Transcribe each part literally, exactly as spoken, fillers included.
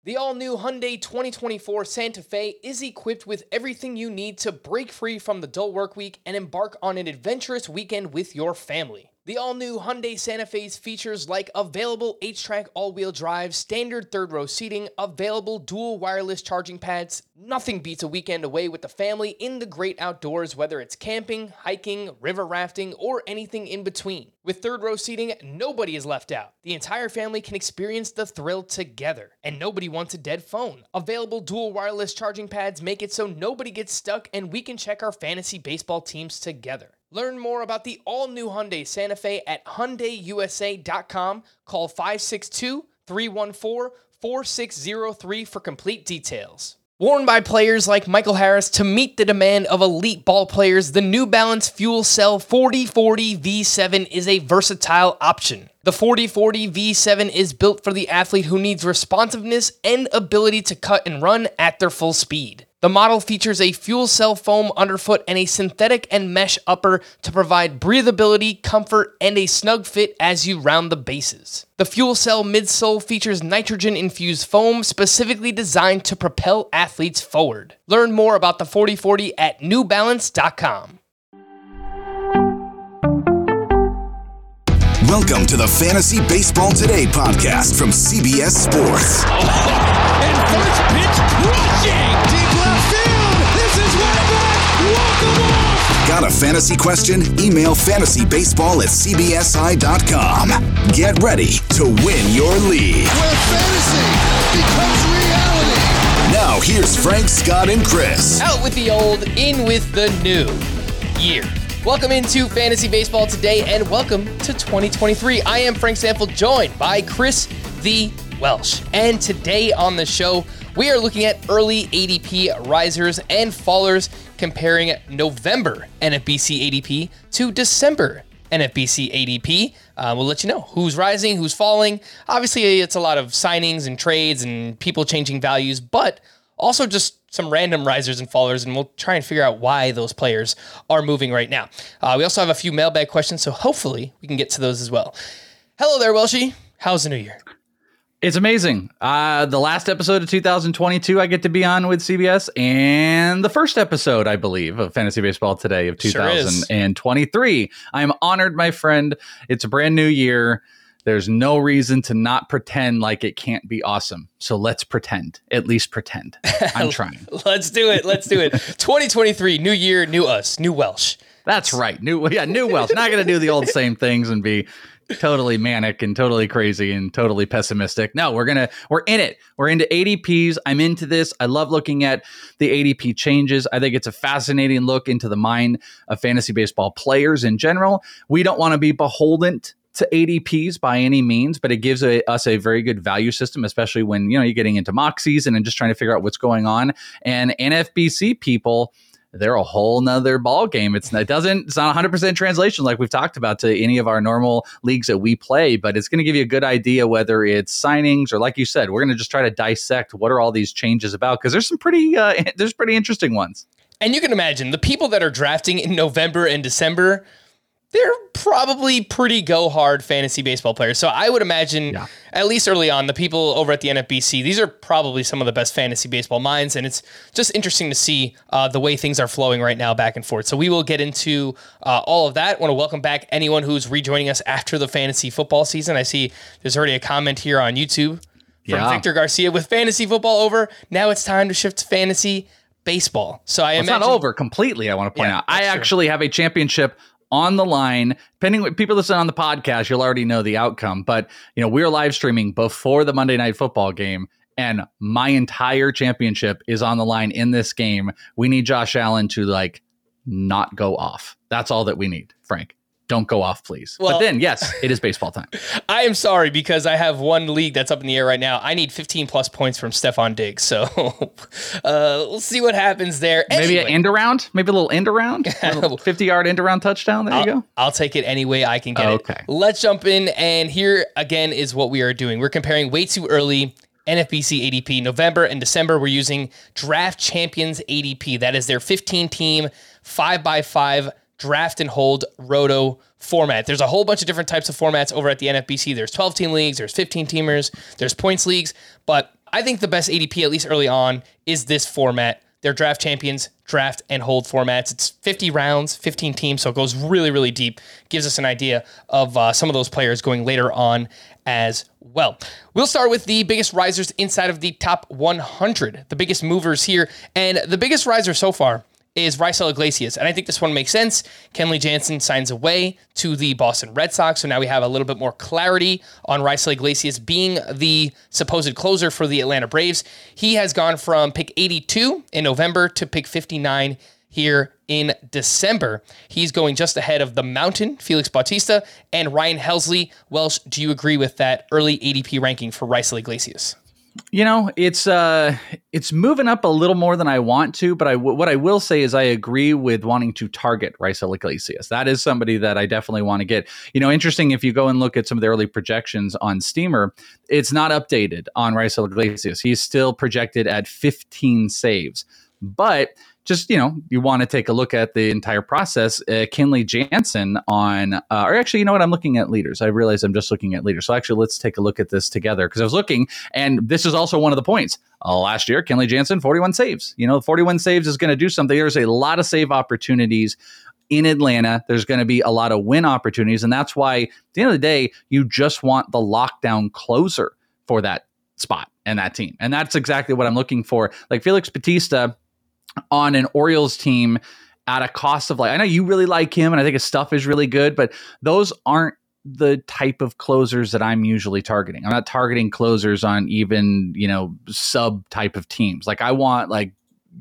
The all-new Hyundai twenty twenty-four Santa Fe is equipped with everything you need to break free from the dull work week and embark on an adventurous weekend with your family. The all-new Hyundai Santa Fe's features like available H-Track all-wheel drive, standard third-row seating, available dual wireless charging pads. Nothing beats a weekend away with the family in the great outdoors, whether it's camping, hiking, river rafting, or anything in between. With third-row seating, nobody is left out. The entire family can experience the thrill together, and nobody wants a dead phone. Available dual wireless charging pads make it so nobody gets stuck, and we can check our fantasy baseball teams together. Learn more about the all-new Hyundai Santa Fe at Hyundai U S A dot com. Call five six two, three one four, four six zero three for complete details. Worn by players like Michael Harris to meet the demand of elite ball players, the New Balance Fuel Cell forty forty V seven is a versatile option. The forty forty V seven is built for the athlete who needs responsiveness and ability to cut and run at their full speed. The model features a fuel cell foam underfoot and a synthetic and mesh upper to provide breathability, comfort, and a snug fit as you round the bases. The fuel cell midsole features nitrogen-infused foam specifically designed to propel athletes forward. Learn more about the forty forty at new balance dot com. Welcome to the Fantasy Baseball Today podcast from C B S Sports. Oh, and first pitch crushing! Deep left field! This is way back! Walk them off! Got a fantasy question? Email fantasy baseball at c b s i dot com. Get ready to win your league. Where fantasy becomes reality. Now here's Frank, Scott, and Chris. Out with the old, in with the new year. Welcome into Fantasy Baseball Today, and welcome to twenty twenty-three. I am Frank Stanfield, joined by Chris the Welsh. And today on the show, we are looking at early A D P risers and fallers, comparing November N F B C A D P to December N F B C A D P. Uh, we'll let you know who's rising, who's falling. Obviously, it's a lot of signings and trades and people changing values, but also just some random risers and fallers, and we'll try and figure out why those players are moving right now. Uh, we also have a few mailbag questions, so hopefully we can get to those as well. Hello there, Welshie. How's the new year? It's amazing. Uh, the last episode of two thousand twenty-two I get to be on with C B S, and the first episode, I believe, of Fantasy Baseball Today of two thousand twenty-three. Sure, I am honored, my friend. It's a brand new year. There's no reason to not pretend like it can't be awesome. So let's pretend. At least pretend. I'm trying. Let's do it. Let's do it. twenty twenty-three, new year, new us, new Welsh. That's right. New, yeah, new Welsh. Not going to do the old same things and be totally manic and totally crazy and totally pessimistic. No, we're going to, we're in it. We're into A D Ps. I'm into this. I love looking at the A D P changes. I think it's a fascinating look into the mind of fantasy baseball players in general. We don't want to be beholden to A D Ps by any means, but it gives a, us a very good value system, especially when, you know, you're getting into mock season and just trying to figure out what's going on. And N F B C people, they're a whole nother ball game. It's not, it doesn't, it's not one hundred percent translation like we've talked about to any of our normal leagues that we play, but it's going to give you a good idea whether it's signings or, like you said, we're going to just try to dissect what are all these changes about, because there's some pretty, uh, there's pretty interesting ones. And you can imagine the people that are drafting in November and December, they're probably pretty go-hard fantasy baseball players. So I would imagine, yeah, at least early on, the people over at the N F B C, these are probably some of the best fantasy baseball minds, and it's just interesting to see uh, the way things are flowing right now back and forth. So we will get into uh, all of that. I want to welcome back anyone who's rejoining us after the fantasy football season. I see there's already a comment here on YouTube from yeah. Victor Garcia. With fantasy football over, now it's time to shift to fantasy baseball. So I well, imagine... It's not over completely, I want to point yeah, out. I true. actually have a championship on the line. Depending what people listen on the podcast, you'll already know the outcome. But, you know, we're live streaming before the Monday Night Football game, and my entire championship is on the line in this game. We need Josh Allen to, like, not go off. That's all that we need, Frank. Don't go off, please. Well, but then, yes, it is baseball time. I am sorry, because I have one league that's up in the air right now. I need fifteen plus points from Stephon Diggs. So uh, we'll see what happens there. Maybe anyway. an end around? Maybe a little end around? fifty-yard end around touchdown? There I'll, you go. I'll take it any way I can get okay. it. Let's jump in. And here, again, is what we are doing. We're comparing way too early N F B C A D P. November and December, we're using Draft Champions A D P. That is their fifteen-team, five by five draft and hold roto format. There's a whole bunch of different types of formats over at the N F B C. There's twelve-team leagues, there's fifteen-teamers, there's points leagues, but I think the best A D P, at least early on, is this format. They're draft champions, draft and hold formats. It's fifty rounds, fifteen teams, so it goes really, really deep. Gives us an idea of uh, some of those players going later on as well. We'll start with the biggest risers inside of the top one hundred, the biggest movers here. And the biggest riser so far is Raisel Iglesias. And I think this one makes sense. Kenley Jansen signs away to the Boston Red Sox. So now we have a little bit more clarity on Raisel Iglesias being the supposed closer for the Atlanta Braves. He has gone from pick eighty-two in November to pick fifty-nine here in December. He's going just ahead of the Mountain, Felix Bautista, and Ryan Helsley. Welsh, do you agree with that early A D P ranking for Raisel Iglesias? You know, it's uh, it's moving up a little more than I want to, but I w- what I will say is I agree with wanting to target Raisel Iglesias. That is somebody that I definitely want to get. You know, interesting, if you go and look at some of the early projections on Steamer, it's not updated on Raisel Iglesias. He's still projected at fifteen saves, but just, you know, you want to take a look at the entire process. Uh, Kenley Jansen on, uh, or actually, you know what? I'm looking at leaders. I realize I'm just looking at leaders. So actually, let's take a look at this together, because I was looking, and this is also one of the points. Uh, last year, Kenley Jansen, forty-one saves. You know, forty-one saves is going to do something. There's a lot of save opportunities in Atlanta. There's going to be a lot of win opportunities. And that's why, at the end of the day, you just want the lockdown closer for that spot and that team. And that's exactly what I'm looking for. Like Felix Bautista on an Orioles team at a cost of, like, I know you really like him and I think his stuff is really good, but those aren't the type of closers that I'm usually targeting. I'm not targeting closers on even, you know, sub type of teams. Like I want like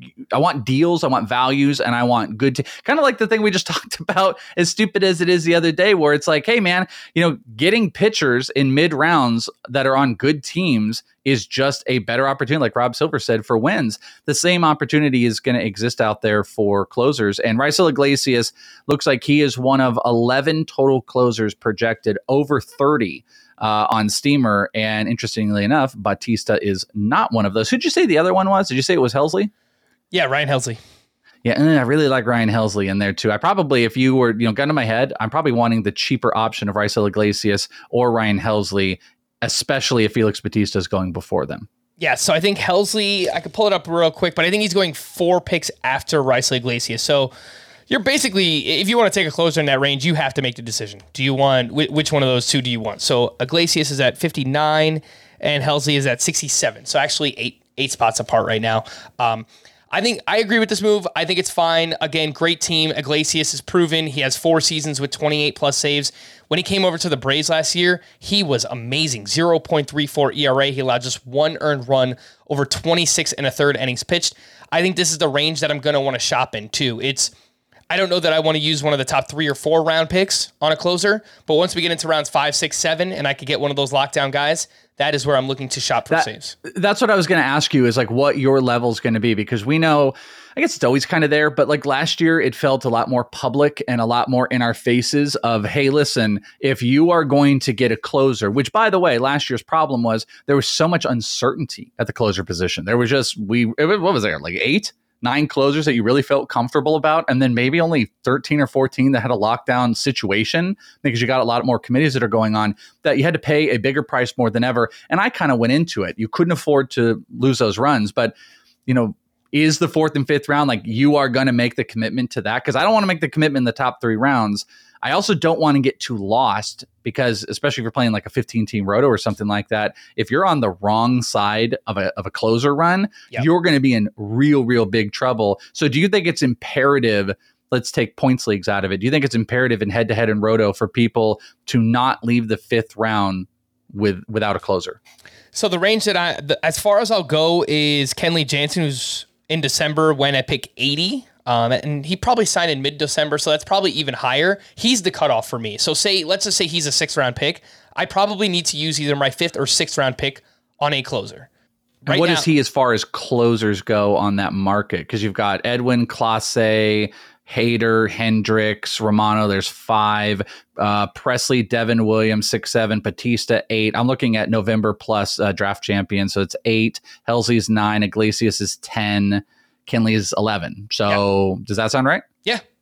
I want deals, I want values, and I want good, t- kind of like the thing we just talked about, as stupid as it is the other day, where it's like, hey man, you know, getting pitchers in mid rounds that are on good teams is just a better opportunity. Like Rob Silver said, for wins, the same opportunity is going to exist out there for closers. And Raisel Iglesias looks like he is one of eleven total closers projected over thirty uh, on Steamer. And interestingly enough, Bautista is not one of those. Who'd you say the other one was? Did you say it was Helsley? Yeah, Ryan Helsley. Yeah, and I really like Ryan Helsley in there too. I probably, if you were, you know, gun to my head, I'm probably wanting the cheaper option of Raisel Iglesias or Ryan Helsley, especially if Felix Bautista is going before them. Yeah, so I think Helsley, I could pull it up real quick, but I think he's going four picks after Raisel Iglesias. So you're basically, if you want to take a closer in that range, you have to make the decision. Do you want, which one of those two do you want? So Iglesias is at fifty-nine and Helsley is at sixty-seven. So actually eight eight spots apart right now. Um, I think I agree with this move. I think it's fine. Again, great team. Iglesias is proven. He has four seasons with twenty-eight plus saves. When he came over to the Braves last year, he was amazing. zero point three four E R A. He allowed just one earned run over twenty-six and a third innings pitched. I think this is the range that I'm going to want to shop in too. It's, I don't know that I want to use one of the top three or four round picks on a closer, but once we get into rounds five, six, seven, and I could get one of those lockdown guys, that is where I'm looking to shop for that, saves. That's what I was going to ask you, is like what your level is going to be, because we know, I guess it's always kind of there, but like last year it felt a lot more public and a lot more in our faces of, hey, listen, if you are going to get a closer, which by the way, last year's problem was there was so much uncertainty at the closer position. There was just, we, what was there, like eight? Nine closers that you really felt comfortable about, and then maybe only thirteen or fourteen that had a lockdown situation, because you got a lot more committees that are going on that you had to pay a bigger price more than ever. And I kind of went into it. You couldn't afford to lose those runs, but you know, is the fourth and fifth round, like you are going to make the commitment to that? Because I don't want to make the commitment in the top three rounds. I also don't want to get too lost, because especially if you're playing like a fifteen team roto or something like that, if you're on the wrong side of a of a closer run, yep, you're going to be in real, real big trouble. So do you think it's imperative, let's take points leagues out of it, do you think it's imperative in head to head and roto for people to not leave the fifth round with without a closer? So the range that I, the, as far as I'll go, is Kenley Jansen, who's in December when I pick eighty. Um, and he probably signed in mid-December, so that's probably even higher. He's the cutoff for me. So say, let's just say he's a sixth-round pick. I probably need to use either my fifth or sixth-round pick on a closer. Right, and what now, is he as far as closers go on that market? Because you've got Edwin, Clase, Hader, Hendricks, Romano, there's five. Uh, Presley, Devin Williams, six, seven. Bautista, eight. I'm looking at November plus uh, draft champion, so it's eight. Helsley's nine. Iglesias is ten. Kenley is eleven. So yeah. Does that sound right? Yeah.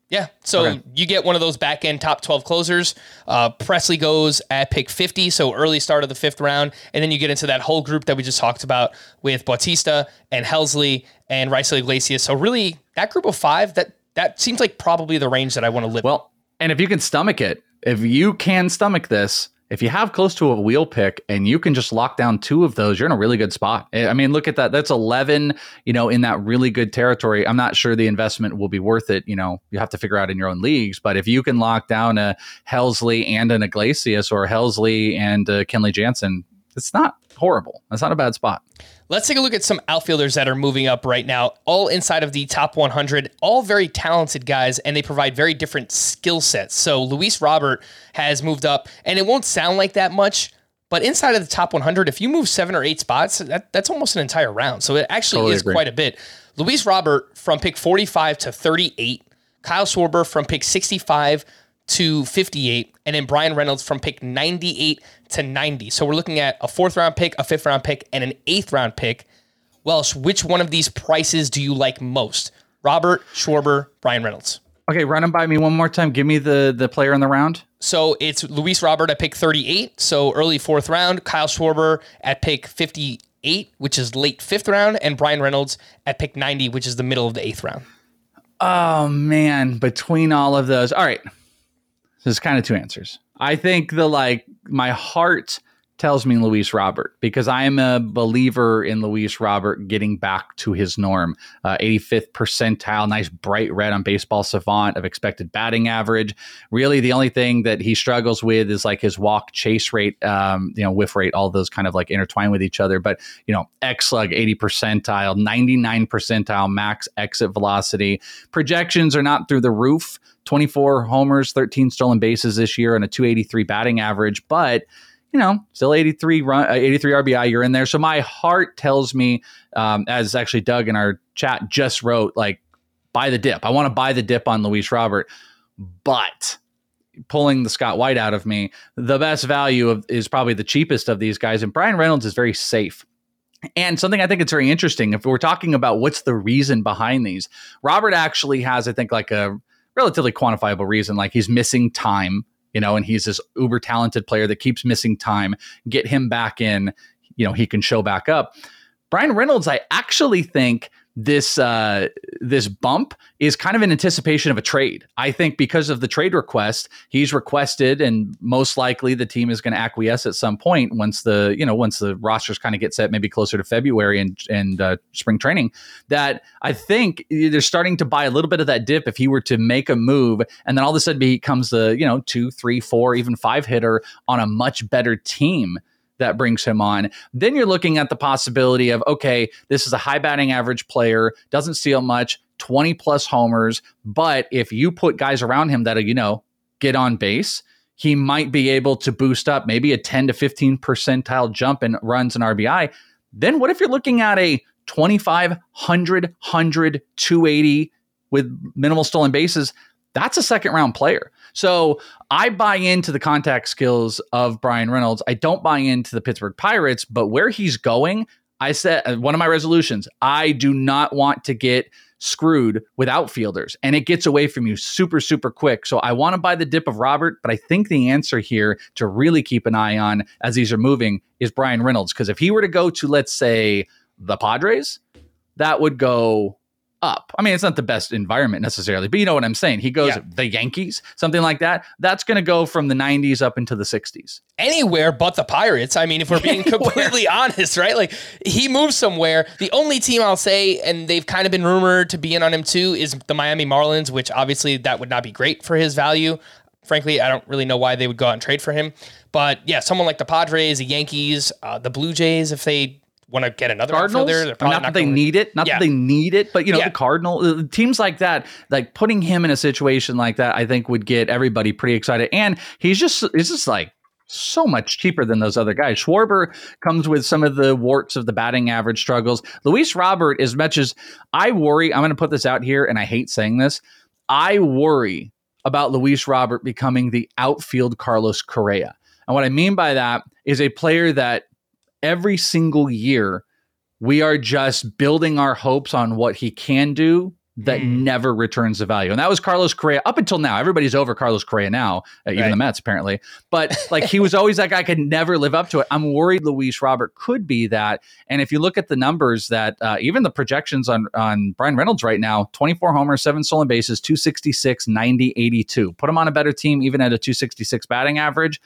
Yeah, so Okay. you get one of those back-end top twelve closers. Uh, Presley goes at pick fifty, so early start of the fifth round, and then you get into that whole group that we just talked about with Bautista and Helsley and Raisel Iglesias. So really, that group of five, that that seems like probably the range that I want to live in. Well, and if you can stomach it, if you can stomach this, if you have close to a wheel pick and you can just lock down two of those, you're in a really good spot. I mean, look at that. That's eleven, you know, in that really good territory. I'm not sure the investment will be worth it. You know, you have to figure out in your own leagues. But if you can lock down a Helsley and an Iglesias or Helsley and uh, Kenley Jansen, it's not horrible. That's not a bad spot. Let's take a look at some outfielders that are moving up right now, all inside of the top one hundred, all very talented guys, and they provide very different skill sets. So Luis Robert has moved up, and it won't sound like that much, but inside of the top one hundred, if you move seven or eight spots, that, that's almost an entire round. So it actually Totally is agree. quite a bit. Luis Robert from pick forty-five to thirty-eight, Kyle Schwarber from pick sixty-five to fifty-eight, and then Brian Reynolds from pick ninety-eight to ninety. So we're looking at a fourth round pick, a fifth round pick, and an eighth round pick. Welsh, which one of these prices do you like most? Robert, Schwarber, Brian Reynolds. Okay, run them by me one more time. Give me the the player in the round. So it's Luis Robert at pick thirty-eight, so early fourth round, Kyle Schwarber at pick fifty-eight, which is late fifth round, and Brian Reynolds at pick ninety, which is the middle of the eighth round. Oh, man. Between all of those. All right. There's kind of two answers. I think the like my heart tells me Luis Robert because I am a believer in Luis Robert getting back to his norm. Uh, eighty-fifth percentile, nice bright red on Baseball Savant of expected batting average. Really, the only thing that he struggles with is like his walk chase rate, um, you know, whiff rate, all those kind of like intertwine with each other. But, you know, X-Slug, eighty percentile, ninety-nine percentile max exit velocity. Projections are not through the roof. twenty-four homers, thirteen stolen bases this year, and a two eighty-three batting average. But, you know, still eighty-three run, uh, eighty-three R B I. You're in there. So my heart tells me, um, as actually Doug in our chat just wrote, like, buy the dip. I want to buy the dip on Luis Robert. But pulling the Scott White out of me, the best value of, is probably the cheapest of these guys. And Brian Reynolds is very safe. And something I think it's very interesting, if we're talking about what's the reason behind these, Robert actually has, I think, like a relatively quantifiable reason, like he's missing time, you know, and he's this uber talented player that keeps missing time. Get him back in, you know, he can show back up. Brian Reynolds, I actually think this uh, this bump is kind of in anticipation of a trade. I think because of the trade request, he's requested, and most likely the team is going to acquiesce at some point once the you know once the rosters kind of get set, maybe closer to February and and uh, spring training. That I think they're starting to buy a little bit of that dip if he were to make a move, and then all of a sudden he becomes the you know two, three, four, even five hitter on a much better team that brings him on. Then you're looking at the possibility of, okay, this is a high batting average player, doesn't steal much, twenty plus homers, but if you put guys around him that are, you know, get on base, he might be able to boost up maybe a ten to fifteen percentile jump in runs and R B I. Then what if you're looking at a twenty-five, one hundred, one hundred, two eighty with minimal stolen bases? That's a second round player. So I buy into the contact skills of Brian Reynolds. I don't buy into the Pittsburgh Pirates, but where he's going, I said, one of my resolutions, I do not want to get screwed with outfielders, and it gets away from you super, super quick. So I want to buy the dip of Robert, but I think the answer here to really keep an eye on as these are moving is Brian Reynolds. Because if he were to go to, let's say, the Padres, that would go up. I mean, it's not the best environment necessarily, but you know what I'm saying. He goes, Yeah. the Yankees, something like that. That's going to go from the nineties up into the sixties. Anywhere but the Pirates. I mean, if we're being completely honest, right? Like, he moves somewhere. The only team I'll say, and they've kind of been rumored to be in on him too, is the Miami Marlins, which obviously that would not be great for his value. Frankly, I don't really know why they would go out and trade for him. But yeah, someone like the Padres, the Yankees, uh, the Blue Jays, if they want to get another Cardinals, outfielder, they're probably not that not they gonna- need it, not Yeah. that they need it, but you know, Yeah. the Cardinal uh, teams like that, like putting him in a situation like that, I think would get everybody pretty excited. And he's just, it's just like so much cheaper than those other guys. Schwarber comes with some of the warts of the batting average struggles. Luis Robert, as much as I worry, I'm going to put this out here, and I hate saying this, I worry about Luis Robert becoming the outfield Carlos Correa. And what I mean by that is a player that every single year we are just building our hopes on what he can do that Mm. never returns the value. And that was Carlos Correa up until now. Everybody's over Carlos Correa now, uh, even Right. the Mets apparently. But like he was always that guy could never live up to it. I'm worried Luis Robert could be that. And if you look at the numbers that uh, even the projections on, on Brian Reynolds right now, twenty-four homers, seven stolen bases, two sixty-six, ninety, eighty-two. Put him on a better team, even at a two sixty-six batting average.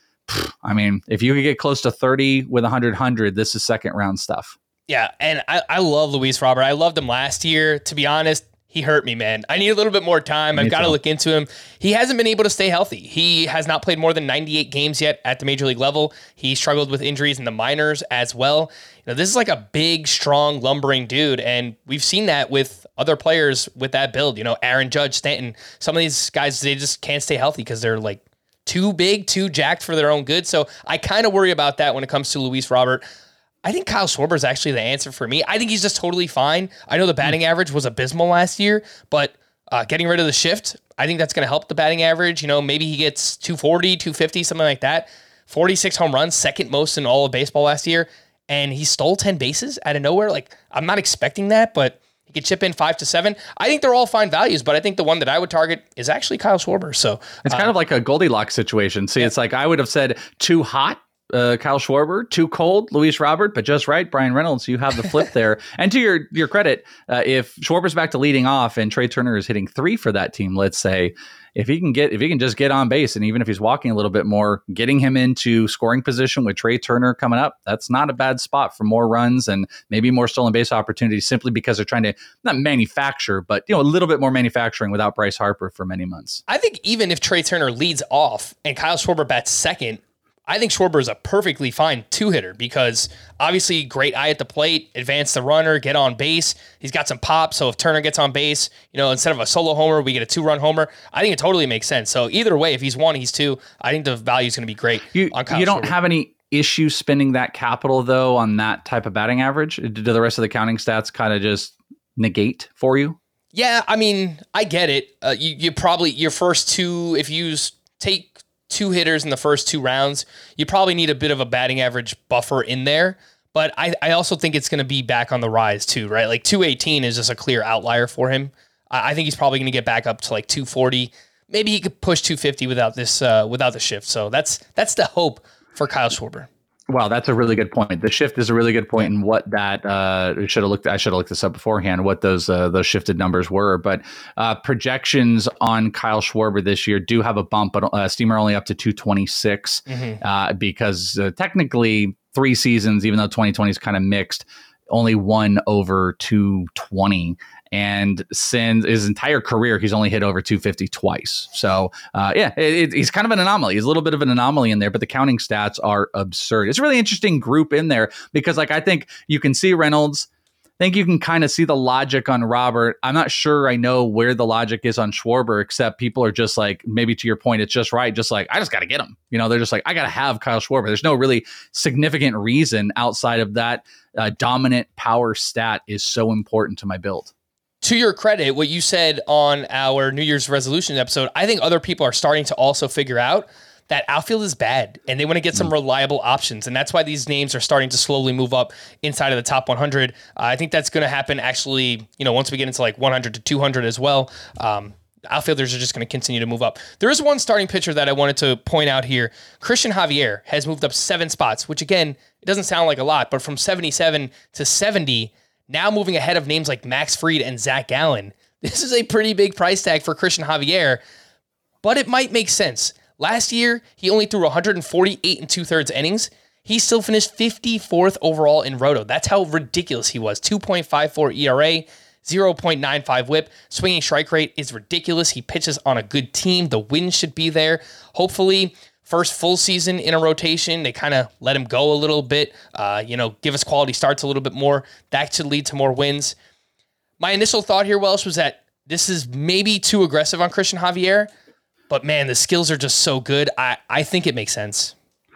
I mean, if you could get close to thirty with one hundred, one hundred, this is second round stuff. Yeah, and I, I love Luis Robert. I loved him last year. To be honest, he hurt me, man. I need a little bit more time. Me I've got to too. look into him. He hasn't been able to stay healthy. He has not played more than ninety-eight games yet at the major league level. He struggled with injuries in the minors as well. You know, this is like a big, strong, lumbering dude, and we've seen that with other players with that build. You know, Aaron Judge, Stanton. Some of these guys, they just can't stay healthy because they're like too big, too jacked for their own good. So I kind of worry about that when it comes to Luis Robert. I think Kyle Schwarber is actually the answer for me. I think he's just totally fine. I know the batting average was abysmal last year, but uh, getting rid of the shift, I think that's going to help the batting average. You know, maybe he gets two forty, two fifty, something like that. forty-six home runs, second most in all of baseball last year. And he stole ten bases out of nowhere. Like, I'm not expecting that, but he could chip in five to seven. I think they're all fine values, but I think the one that I would target is actually Kyle Schwarber. So It's kind uh, of like a Goldilocks situation. See, it's like I would have said too hot, uh, Kyle Schwarber, too cold, Luis Robert, but just right, Brian Reynolds. You have the flip there. And to your your credit, uh, if Schwarber's back to leading off and Trey Turner is hitting three for that team, let's say, if he can get if he can just get on base, and even if he's walking a little bit more, getting him into scoring position with Trey Turner coming up, that's not a bad spot for more runs and maybe more stolen base opportunities, simply because they're trying to not manufacture, but you know, a little bit more manufacturing without Bryce Harper for many months. I think even if Trey Turner leads off and Kyle Schwarber bats second, I think Schwarber is a perfectly fine two-hitter because obviously great eye at the plate, advance the runner, get on base. He's got some pop, so if Turner gets on base, you know, instead of a solo homer, we get a two-run homer. I think it totally makes sense. So either way, if he's one, he's two, I think the value is going to be great You, on Kyle you don't Schwarber. have any issue spending that capital, though, on that type of batting average? Do the rest of the counting stats kind of just negate for you? Yeah, I mean, I get it. Uh, you, you probably, your first two, if you use, take two hitters in the first two rounds, you probably need a bit of a batting average buffer in there. But I, I also think it's going to be back on the rise too, right? Like two eighteen is just a clear outlier for him. I, I think he's probably going to get back up to like two forty. Maybe he could push two fifty without this, uh, without the shift. So that's that's the hope for Kyle Schwarber. Wow, that's a really good point. The shift is a really good point, and what that uh, should have looked. I should have looked this up beforehand. What those uh, those shifted numbers were, but uh, projections on Kyle Schwarber this year do have a bump, but uh, Steamer only up to two twenty-six Mm-hmm. uh, because uh, technically three seasons, even though twenty twenty is kind of mixed, only one over two twenty. And since his entire career, he's only hit over two fifty twice. So, uh, yeah, it, it, he's kind of an anomaly. He's a little bit of an anomaly in there, but the counting stats are absurd. It's a really interesting group in there because, like, I think you can see Reynolds. I think you can kind of see the logic on Robert. I'm not sure I know where the logic is on Schwarber, except people are just like, maybe to your point, it's just right. Just like, I just got to get him. You know, they're just like, I got to have Kyle Schwarber. There's no really significant reason outside of that uh, dominant power stat is so important to my build. To your credit, what you said on our New Year's resolution episode, I think other people are starting to also figure out that outfield is bad and they want to get some reliable options. And that's why these names are starting to slowly move up inside of the top one hundred. Uh, I think that's going to happen actually, you know, once we get into like one hundred to two hundred as well. Um, outfielders are just going to continue to move up. There is one starting pitcher that I wanted to point out here. Christian Javier has moved up seven spots, which again, it doesn't sound like a lot, but from seventy-seven to seventy, now moving ahead of names like Max Fried and Zach Gallen. This is a pretty big price tag for Christian Javier, but it might make sense. Last year, he only threw one hundred forty-eight and two-thirds innings. He still finished fifty-fourth overall in Roto. That's how ridiculous he was. two point five four E R A, zero point nine five whip. Swinging strike rate is ridiculous. He pitches on a good team. The wins should be there. Hopefully, first full season in a rotation, they kind of let him go a little bit, uh, you know, give us quality starts a little bit more. That should lead to more wins. My initial thought here, Welsh, was that this is maybe too aggressive on Christian Javier, but man, the skills are just so good. I, I think it makes sense.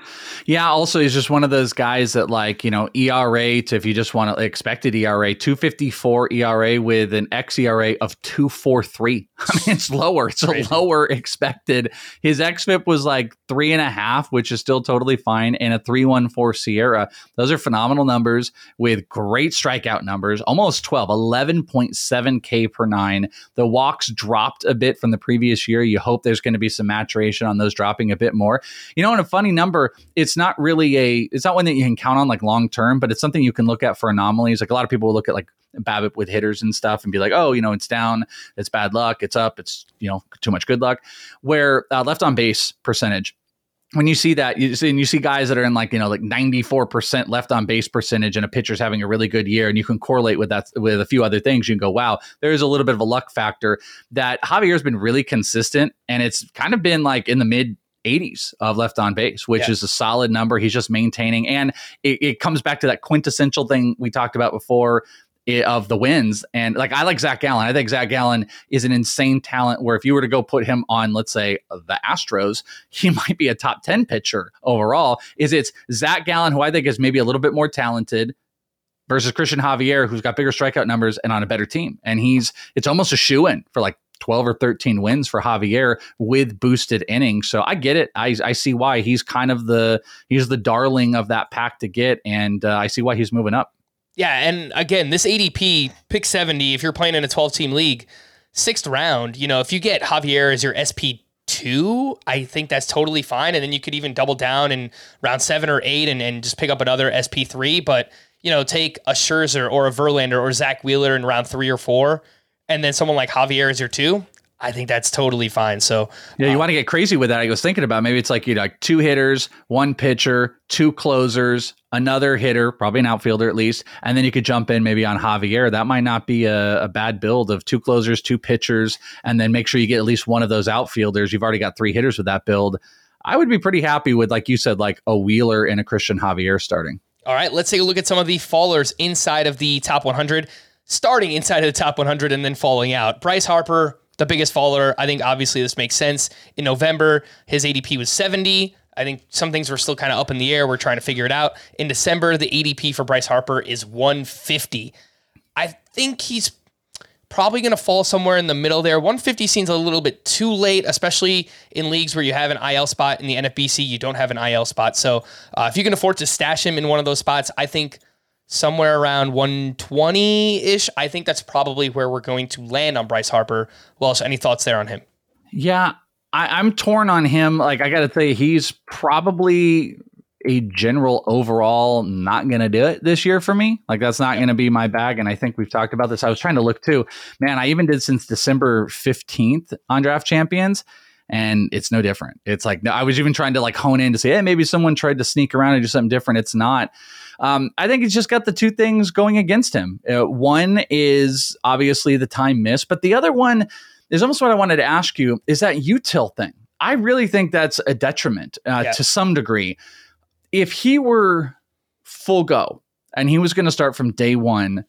Yeah, also he's just one of those guys that, like, you know, E R A to, if you just want to, expected E R A, two fifty-four E R A with an X E R A of two forty-three. I mean, it's lower. It's Crazy. a lower expected. His X F I P was like three and a half, which is still totally fine, and a three one four Sierra. Those are phenomenal numbers with great strikeout numbers, almost twelve, eleven point seven K per nine. The walks dropped a bit from the previous year. You hope there's going to be some maturation on those dropping a bit more. You know, and a funny number, it's not really a, it's not one that you can count on like long term, but it's something you can look at for anomalies. Like a lot of people will look at like BABIP with hitters and stuff and be like, oh, you know, it's down, it's bad luck, it's up, it's, you know, too much good luck. Where uh, left on base percentage, when you see that, you see, and you see guys that are in like, you know, like ninety-four percent left on base percentage and a pitcher's having a really good year, and you can correlate with that with a few other things. You can go, wow, there is a little bit of a luck factor. That Javier's been really consistent, and it's kind of been like in the mid eighties of left on base, which yeah. is a solid number. He's just maintaining. And it, it comes back to that quintessential thing we talked about before of the wins. And like, I like Zach Gallen. I think Zach Gallen is an insane talent where if you were to go put him on, let's say, the Astros, he might be a top ten pitcher overall. Is it's Zach Gallen, who I think is maybe a little bit more talented, versus Christian Javier, who's got bigger strikeout numbers and on a better team. And he's, it's almost a shoo-in for like twelve or thirteen wins for Javier with boosted innings. So I get it. I, I see why he's kind of the, he's the darling of that pack to get. And uh, I see why he's moving up. Yeah, and again, this A D P, pick seventy, if you're playing in a twelve-team league, sixth round, you know, if you get Javier as your S P two, I think that's totally fine, and then you could even double down in round seven or eight and, and just pick up another S P three, but, you know, take a Scherzer or a Verlander or Zach Wheeler in round three or four, and then someone like Javier as your two, I think that's totally fine. So yeah, you um, want to get crazy with that. I was thinking about maybe it's like, you know, like two hitters, one pitcher, two closers, another hitter, probably an outfielder at least, and then you could jump in maybe on Javier. That might not be a, a bad build of two closers, two pitchers, and then make sure you get at least one of those outfielders. You've already got three hitters with that build. I would be pretty happy with, like you said, like a Wheeler and a Christian Javier starting. All right, let's take a look at some of the fallers inside of the top one hundred, starting inside of the top one hundred and then falling out. Bryce Harper, the biggest faller. I think obviously this makes sense. In November, his A D P was seventy. I think some things were still kind of up in the air. We're trying to figure it out. In December, the A D P for Bryce Harper is one fifty. I think he's probably going to fall somewhere in the middle there. one fifty seems a little bit too late, especially in leagues where you have an I L spot. In the N F B C, you don't have an I L spot. So uh, if you can afford to stash him in one of those spots, I think somewhere around one twenty-ish, I think that's probably where we're going to land on Bryce Harper. Welsh, any thoughts there on him? Yeah, I, I'm torn on him. Like, I got to say, he's probably a general overall not going to do it this year for me. Like, that's not going to be my bag. And I think we've talked about this. I was trying to look too. Man, I even did since December fifteenth on Draft Champions. And it's no different. It's like, I was even trying to like hone in to say, hey, maybe someone tried to sneak around and do something different. It's not. Um, I think he's just got the two things going against him. Uh, one is obviously the time missed, but the other one is almost what I wanted to ask you is that util thing. I really think that's a detriment uh, yeah. to some degree. If he were full go and he was going to start from day one,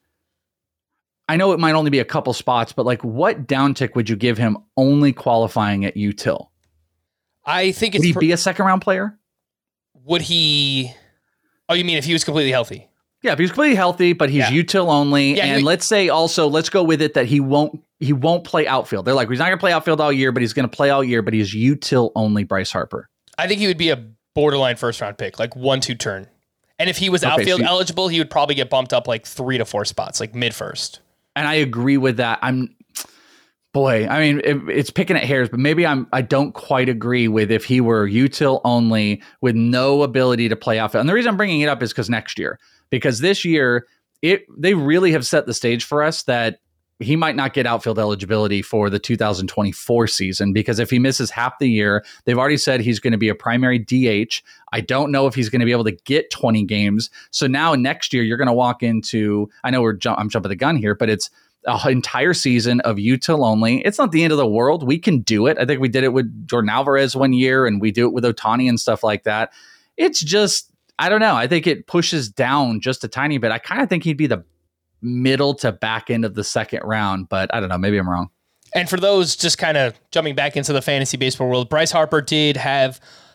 I know it might only be a couple spots, but like what downtick would you give him only qualifying at util? I think it's... Would he pr- be a second round player? Would he... Oh, you mean if he was completely healthy? Yeah, if he's completely healthy, but he's yeah. util only. Yeah, and he, let's say also, let's go with it that he won't he won't play outfield. They're like, he's not going to play outfield all year, but he's going to play all year, but he's util only Bryce Harper. I think he would be a borderline first round pick, like one, two turn. And if he was okay, outfield so you, eligible, he would probably get bumped up like three to four spots, like mid first. And I agree with that. I'm, boy, I mean, it, it's picking at hairs, but maybe I'm, I don't quite agree with if he were util only with no ability to play outfield. And the reason I'm bringing it up is because next year, because this year, it they really have set the stage for us that he might not get outfield eligibility for the two thousand twenty-four season, because if he misses half the year, they've already said he's going to be a primary D H. I don't know if he's going to be able to get twenty games. So now next year, you're going to walk into, I know we're ju- I'm jumping the gun here, but it's an entire season of util only. It's not the end of the world. We can do it. I think we did it with Jordan Alvarez one year, and we do it with Ohtani and stuff like that. It's just, I don't know. I think it pushes down just a tiny bit. I kind of think he'd be the middle to back end of the second round, but I don't know. Maybe I'm wrong. And for those just kind of jumping back into the fantasy baseball world, Bryce Harper did have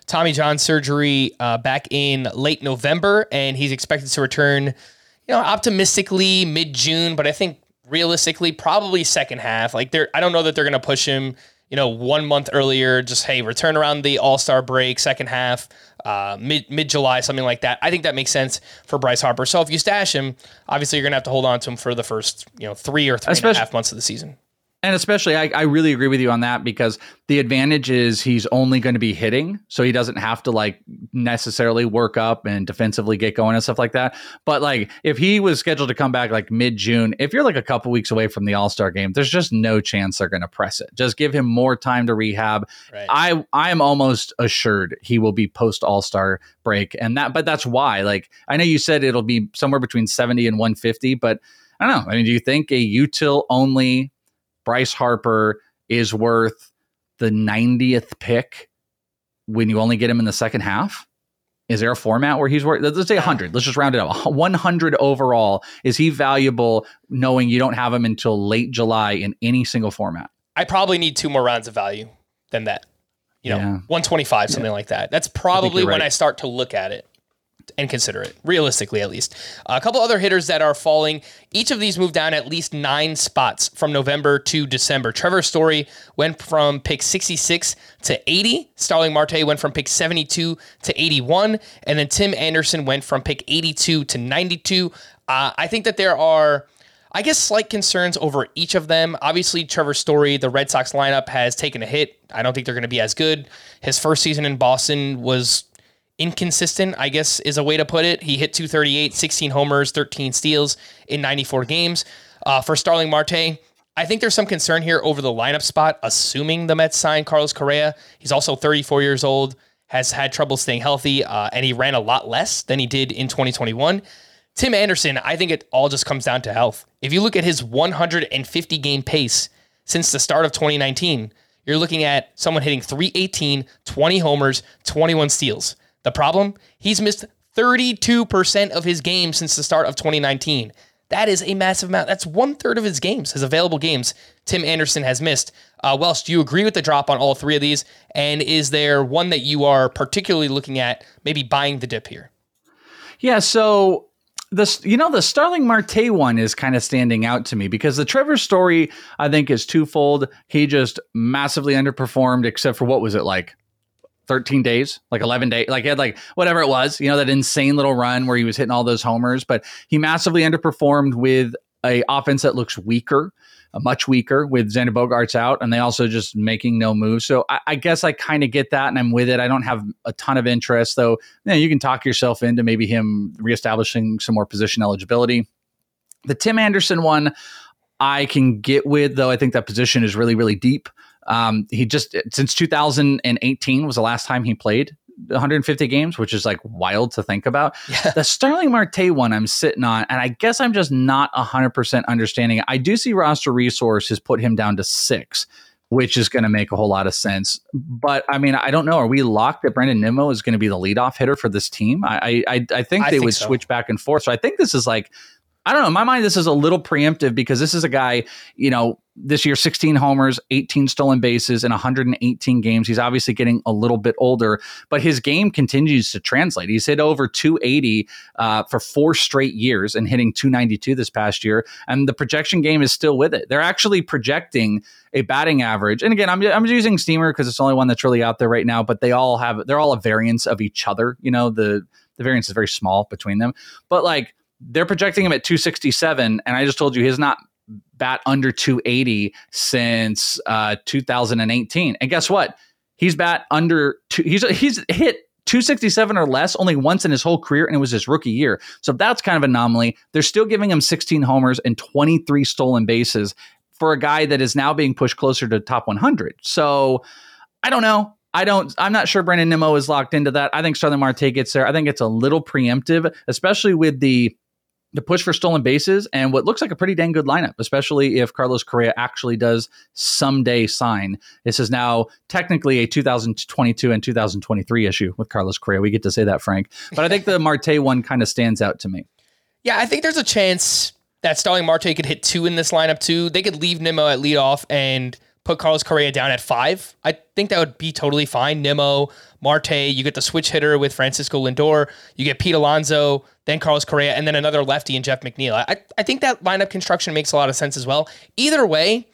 Tommy John surgery uh, back in late November, and he's expected to return, you know, optimistically mid-June, but I think realistically probably second half. Like they're, I don't know that they're going to push him, you know, one month earlier. Just hey, return around the All-Star break, second half, uh, mid mid July, something like that. I think that makes sense for Bryce Harper. So if you stash him, obviously you're going to have to hold on to him for the first, you know, three or three Especially- and a half months of the season. And especially, I, I really agree with you on that, because the advantage is he's only going to be hitting, so he doesn't have to like necessarily work up and defensively get going and stuff like that. But like, if he was scheduled to come back like mid-June, if you're like a couple weeks away from the All-Star game, there's just no chance they're going to press it. Just give him more time to rehab. Right. I I am almost assured he will be post All-Star break, and that. But that's why. Like, I know you said it'll be somewhere between seventy and one fifty, but I don't know. I mean, do you think a util only Bryce Harper is worth the ninetieth pick when you only get him in the second half? Is there a format where he's worth, let's say one hundred, let's just round it up, one hundred overall? Is he valuable knowing you don't have him until late July in any single format? I probably need two more rounds of value than that. You know, yeah. one twenty-five, something yeah. like that. That's probably I when right. I start to look at it and consider it, realistically at least. Uh, a couple other hitters that are falling. Each of these moved down at least nine spots from November to December. Trevor Story went from pick sixty-six to eighty. Starling Marte went from pick seventy-two to eighty-one. And then Tim Anderson went from pick eighty-two to ninety-two. Uh, I think that there are, I guess, slight concerns over each of them. Obviously, Trevor Story, the Red Sox lineup, has taken a hit. I don't think they're going to be as good. His first season in Boston was inconsistent, I guess is a way to put it. He hit two thirty-eight, sixteen homers, thirteen steals in ninety-four games. Uh, for Starling Marte, I think there's some concern here over the lineup spot, assuming the Mets sign Carlos Correa. He's also thirty-four years old, has had trouble staying healthy, uh, and he ran a lot less than he did in twenty twenty-one. Tim Anderson, I think it all just comes down to health. If you look at his one hundred fifty game pace since the start of twenty nineteen, you're looking at someone hitting three eighteen, twenty homers, twenty-one steals. The problem? He's missed thirty-two percent of his games since the start of twenty nineteen. That is a massive amount. That's one third of his games, his available games, Tim Anderson has missed. Uh, Welsh, do you agree with the drop on all three of these? And is there one that you are particularly looking at, maybe buying the dip here? Yeah, so the you know the Starling Marte one is kind of standing out to me, because the Trevor Story, I think, is twofold. He just massively underperformed, except for what was it like? thirteen days, like eleven days, like he had like whatever it was, you know, that insane little run where he was hitting all those homers, but he massively underperformed with a offense that looks weaker, uh, much weaker with Xander Bogaerts out, and they also just making no moves. So I, I guess I kind of get that, and I'm with it. I don't have a ton of interest, though. You know, you can talk yourself into maybe him reestablishing some more position eligibility. The Tim Anderson one, I can get with, though. I think that position is really, really deep. Um, he just, since two thousand eighteen was the last time he played one hundred fifty games, which is like wild to think about. Yeah. The Starling Marte one I'm sitting on, and I guess I'm just not one hundred percent understanding it. I do see Roster Resource has put him down to six, which is going to make a whole lot of sense. But I mean, I don't know. Are we locked that Brandon Nimmo is going to be the leadoff hitter for this team? I I, I think I they think would so. switch back and forth. So I think this is like, I don't know. In my mind, this is a little preemptive, because this is a guy, you know, this year, sixteen homers, eighteen stolen bases in one hundred eighteen games. He's obviously getting a little bit older, but his game continues to translate. He's hit over two eighty uh, for four straight years and hitting two ninety-two this past year. And the projection game is still with it. They're actually projecting a batting average. And again, I'm, I'm using Steamer because it's the only one that's really out there right now, but they all have, they're all a variance of each other. You know, the, the variance is very small between them, but like, they're projecting him at two sixty-seven, and I just told you he's not bat under two eighty since uh, two thousand eighteen. And guess what? He's bat under two. He's he's hit two sixty-seven or less only once in his whole career, and it was his rookie year. So that's kind of an anomaly. They're still giving him sixteen homers and twenty-three stolen bases for a guy that is now being pushed closer to top one hundred. So I don't know. I don't, I'm not sure Brandon Nimmo is locked into that. I think Starling Marte gets there. I think it's a little preemptive, especially with the the push for stolen bases and what looks like a pretty dang good lineup, especially if Carlos Correa actually does someday sign. This is now technically a two thousand twenty-two and two thousand twenty-three issue with Carlos Correa. We get to say that, Frank. But I think the Marte one kind of stands out to me. Yeah, I think there's a chance that Starling Marte could hit two in this lineup too. They could leave Nimmo at leadoff and put Carlos Correa down at five. I think that would be totally fine. Nimmo, Marte, you get the switch hitter with Francisco Lindor, you get Pete Alonso, then Carlos Correa, and then another lefty and Jeff McNeil. I, I think that lineup construction makes a lot of sense as well. Either way,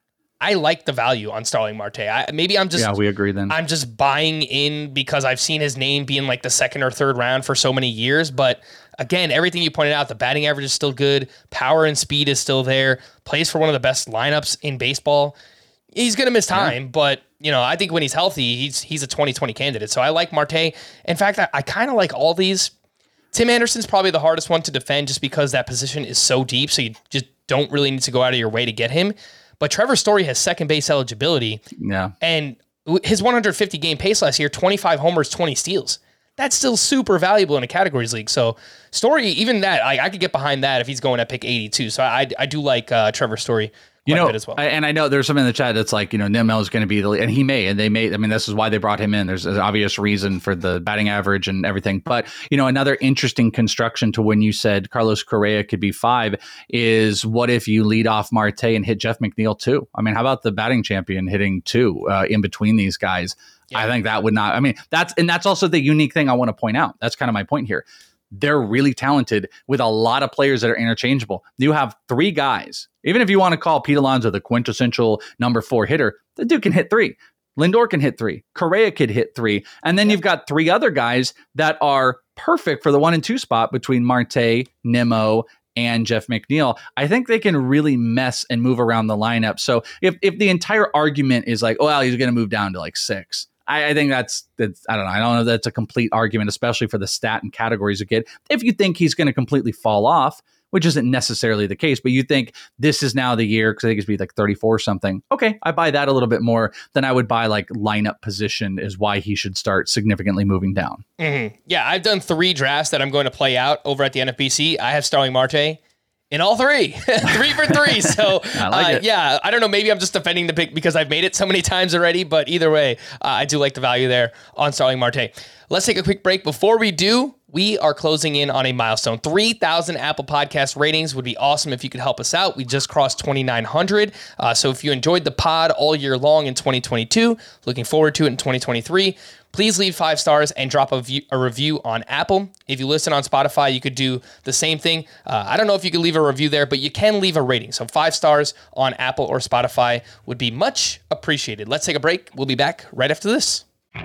I like the value on Starling Marte. I, maybe I'm just yeah, we agree then. I'm just buying in because I've seen his name be in like the second or third round for so many years. But again, everything you pointed out, the batting average is still good. Power and speed is still there. Plays for one of the best lineups in baseball. He's going to miss time, yeah. but you know, I think when he's healthy, he's he's a twenty twenty candidate. So I like Marte. In fact, I, I kind of like all these. Tim Anderson's probably the hardest one to defend just because that position is so deep. So you just don't really need to go out of your way to get him. But Trevor Story has second base eligibility. Yeah. And his one hundred fifty game pace last year, twenty-five homers, twenty steals. That's still super valuable in a categories league. So Story, even that, I, I could get behind that if he's going at pick eighty-two. So I I do like uh, Trevor Story. You know, as well. I, and I know there's something in the chat that's like, you know, Nimmo is going to be the, and he may, and they may, I mean, this is why they brought him in. There's an obvious reason for the batting average and everything. But, you know, another interesting construction to when you said Carlos Correa could be five is what if you lead off Marte and hit Jeff McNeil too? I mean, how about the batting champion hitting two uh, in between these guys? Yeah. I think that would not, I mean, that's, and that's also the unique thing I want to point out. That's kind of my point here. They're really talented with a lot of players that are interchangeable. You have three guys. Even if you want to call Pete Alonso the quintessential number four hitter, the dude can hit three. Lindor can hit three. Correa could hit three. And then you've got three other guys that are perfect for the one and two spot between Marte, Nimmo, and Jeff McNeil. I think they can really mess and move around the lineup. So if, if the entire argument is like, oh, well, he's going to move down to like six, I, I think that's, that's, I don't know. I don't know if that's a complete argument, especially for the stat and categories you get. If you think he's going to completely fall off, which isn't necessarily the case, but you think this is now the year, because I think it's be like thirty-four or something. Okay, I buy that a little bit more than I would buy like lineup position is why he should start significantly moving down. Mm-hmm. Yeah, I've done three drafts that I'm going to play out over at the N F B C. I have Starling Marte in all three, three for three. So I like uh, it. yeah, I don't know. Maybe I'm just defending the pick because I've made it so many times already, but either way, uh, I do like the value there on Starling Marte. Let's take a quick break. Before we do, we are closing in on a milestone. three thousand Apple Podcast ratings would be awesome if you could help us out. We just crossed twenty-nine hundred. Uh, so if you enjoyed the pod all year long in twenty twenty-two, looking forward to it in twenty twenty-three, please leave five stars and drop a, view, a review on Apple. If you listen on Spotify, you could do the same thing. Uh, I don't know if you could leave a review there, but you can leave a rating. So five stars on Apple or Spotify would be much appreciated. Let's take a break. We'll be back right after this.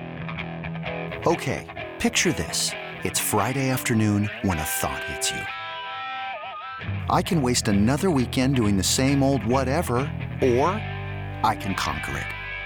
Okay, picture this. It's Friday afternoon when a thought hits you. I can waste another weekend doing the same old whatever, or I can conquer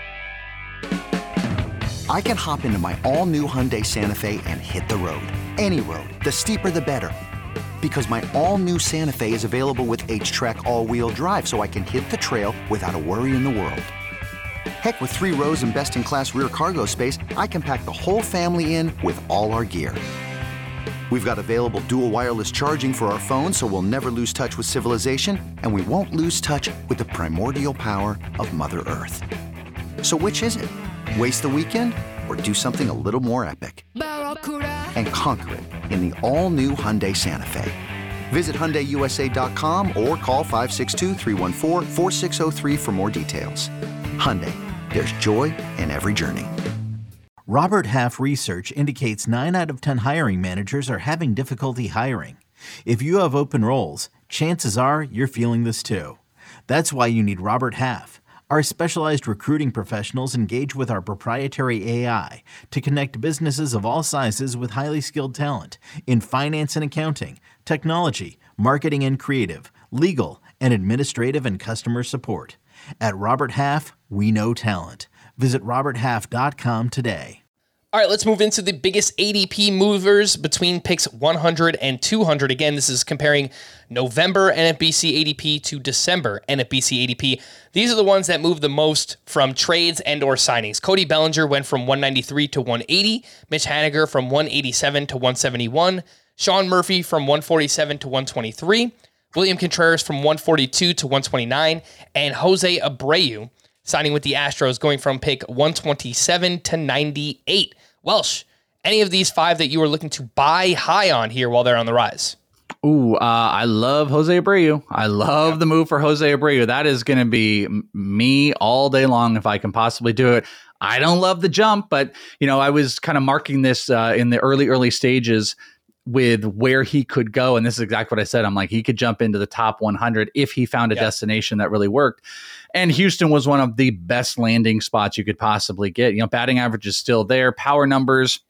it. I can hop into my all-new Hyundai Santa Fe and hit the road. Any road. The steeper, the better. Because my all-new Santa Fe is available with H-Track all-wheel drive, so I can hit the trail without a worry in the world. Heck, with three rows and best-in-class rear cargo space, I can pack the whole family in with all our gear. We've got available dual wireless charging for our phones, so we'll never lose touch with civilization, and we won't lose touch with the primordial power of Mother Earth. So which is it? Waste the weekend or do something a little more epic? And conquer it in the all-new Hyundai Santa Fe. Visit Hyundai U S A dot com or call five six two, three one four, four six zero three for more details. Hyundai, there's joy in every journey. Robert Half research indicates nine out of ten hiring managers are having difficulty hiring. If you have open roles, chances are you're feeling this too. That's why you need Robert Half. Our specialized recruiting professionals engage with our proprietary A I to connect businesses of all sizes with highly skilled talent in finance and accounting, technology, marketing and creative, legal, and administrative and customer support. At Robert Half, we know talent. Visit robert half dot com today. All right, let's move into the biggest A D P movers between picks one hundred and two hundred. Again, this is comparing November N F B C A D P to December N F B C A D P. These are the ones that moved the most from trades and or signings. Cody Bellinger went from one ninety-three to one eighty. Mitch Haniger from one eighty-seven to one seventy-one. Sean Murphy from one forty-seven to one twenty-three. William Contreras from one forty-two to one twenty-nine. And Jose Abreu signing with the Astros, going from pick one twenty-seven to ninety-eight. Welsh, any of these five that you were looking to buy high on here while they're on the rise? Ooh, uh, I love Jose Abreu. I love yeah. the move for Jose Abreu. That is going to be me all day long if I can possibly do it. I don't love the jump, but you know, I was kind of marking this uh, in the early, early stages with where he could go. And this is exactly what I said. I'm like, he could jump into the top one hundred if he found a yeah. destination that really worked. And Houston was one of the best landing spots you could possibly get. You know, batting average is still there. Power numbers,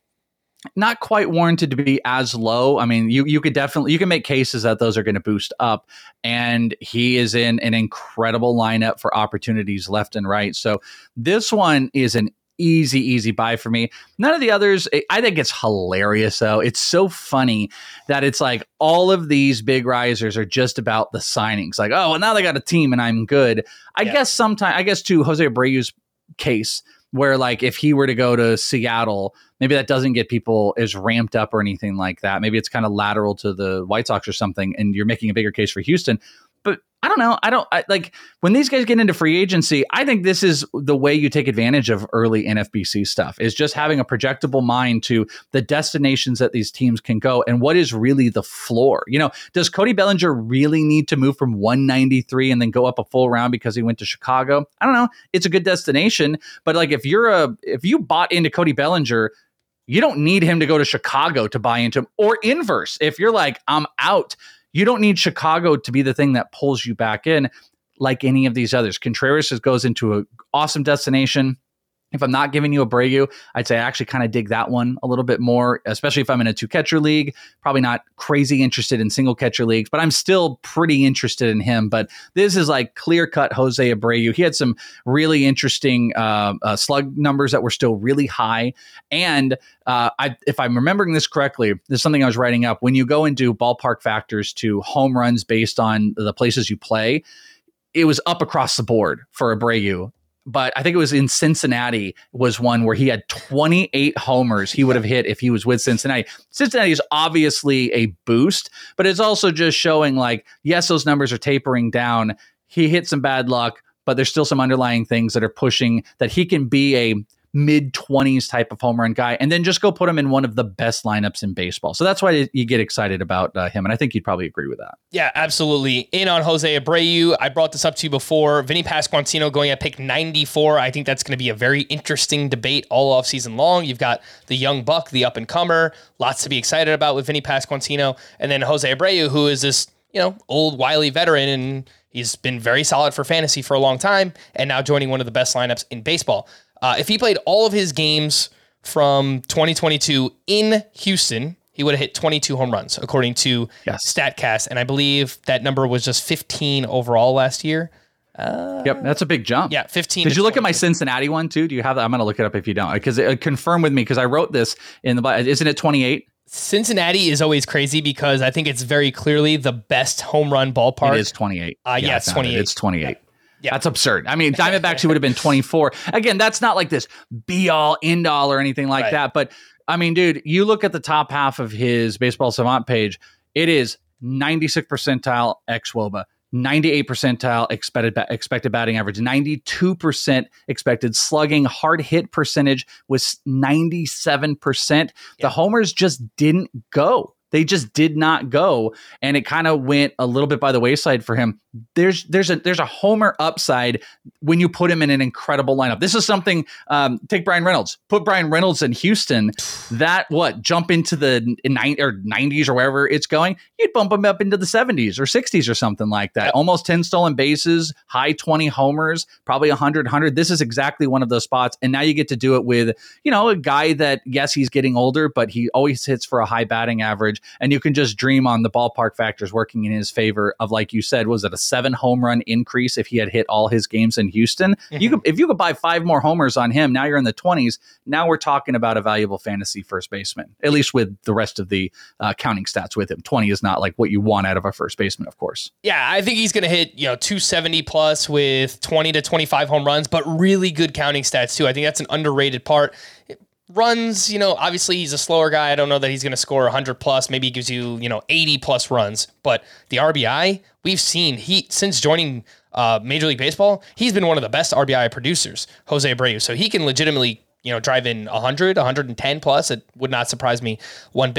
not quite warranted to be as low. I mean, you you could definitely, you can make cases that those are going to boost up. And he is in an incredible lineup for opportunities left and right. So this one is an easy, easy buy for me. None of the others, I think it's hilarious though. It's so funny that it's like all of these big risers are just about the signings. Like, oh, well, now they got a team and I'm good. I yeah. guess sometime, I guess to Jose Abreu's case, where like if he were to go to Seattle, maybe that doesn't get people as ramped up or anything like that. Maybe it's kind of lateral to the White Sox or something, and you're making a bigger case for Houston. But I don't know. I don't I, like when these guys get into free agency. I think this is the way you take advantage of early N F B C stuff, is just having a projectable mind to the destinations that these teams can go and what is really the floor. You know, does Cody Bellinger really need to move from one ninety-three and then go up a full round because he went to Chicago? I don't know. It's a good destination, but like if you're a if you bought into Cody Bellinger, you don't need him to go to Chicago to buy into him, or inverse. If you're like, I'm out, you don't need Chicago to be the thing that pulls you back in like any of these others. Contreras just goes into an awesome destination. If I'm not giving you Abreu, I'd say I actually kind of dig that one a little bit more, especially if I'm in a two-catcher league. Probably not crazy interested in single-catcher leagues, but I'm still pretty interested in him. But this is like clear-cut Jose Abreu. He had some really interesting uh, uh, slug numbers that were still really high. And uh, I, if I'm remembering this correctly, there's something I was writing up. When you go and do ballpark factors to home runs based on the places you play, it was up across the board for Abreu. But I think it was in Cincinnati was one where he had twenty-eight homers he would have hit if he was with Cincinnati. Cincinnati is obviously a boost, but it's also just showing like, yes, those numbers are tapering down. He hit some bad luck, but there's still some underlying things that are pushing that he can be a mid-twenties type of home run guy, and then just go put him in one of the best lineups in baseball. So that's why you get excited about uh, him, and I think you'd probably agree with that. Yeah, absolutely. In on Jose Abreu. I brought this up to you before. Vinny Pasquantino going at pick ninety-four. I think that's going to be a very interesting debate all offseason long. You've got the young buck, the up-and-comer, lots to be excited about with Vinny Pasquantino, and then Jose Abreu, who is this, you know, old, wily veteran, and he's been very solid for fantasy for a long time, and now joining one of the best lineups in baseball. Uh, if he played all of his games from twenty twenty-two in Houston, he would have hit twenty-two home runs, according to yes. StatCast. And I believe that number was just fifteen overall last year. Uh, yep, that's a big jump. Yeah, fifteen. Did you look at my Cincinnati one too? Do you have that? I'm going to look it up if you don't, because it confirmed with me, because I wrote this in the, isn't it twenty-eight? Cincinnati is always crazy because I think it's very clearly the best home run ballpark. It is twenty-eight. Uh, yeah, yeah, it's twenty-eight. It. It's twenty-eight. Yeah. Yeah. That's absurd. I mean, Diamondbacks would have been twenty-four. Again, that's not like this be all end all or anything like right. that. But I mean, dude, you look at the top half of his Baseball Savant page, it is ninety-six percentile ex-W O B A, ninety-eight percentile expected expected batting average, ninety-two percent expected slugging, hard hit percentage was ninety-seven percent. Yeah. The homers just didn't go. They just did not go, and it kind of went a little bit by the wayside for him. There's there's a there's a homer upside when you put him in an incredible lineup. This is something. Um, take Brian Reynolds. Put Brian Reynolds in Houston. That what jump into the nine or nineties or wherever it's going. You'd bump him up into the seventies or sixties or something like that. Yep. Almost ten stolen bases, high twenty homers, probably one hundred, one hundred. This is exactly one of those spots, and now you get to do it with, you know, a guy that, yes, he's getting older, but he always hits for a high batting average. And you can just dream on the ballpark factors working in his favor of, like you said, was it a seven home run increase if he had hit all his games in Houston? Mm-hmm. You could, if you could buy five more homers on him, now you're in the twenties. Now we're talking about a valuable fantasy first baseman, at least with the rest of the uh, counting stats with him. twenty is not like what you want out of a first baseman, of course. Yeah, I think he's going to hit, you know, two seventy plus with twenty to twenty-five home runs, but really good counting stats too. I think that's an underrated part. It, Runs, you know, obviously he's a slower guy. I don't know that he's going to score one hundred plus. Maybe he gives you, you know, eighty plus runs. But the R B I, we've seen he since joining uh, Major League Baseball, he's been one of the best R B I producers, Jose Abreu. So he can legitimately, you know, drive in one hundred, one ten plus. It would not surprise me one bit.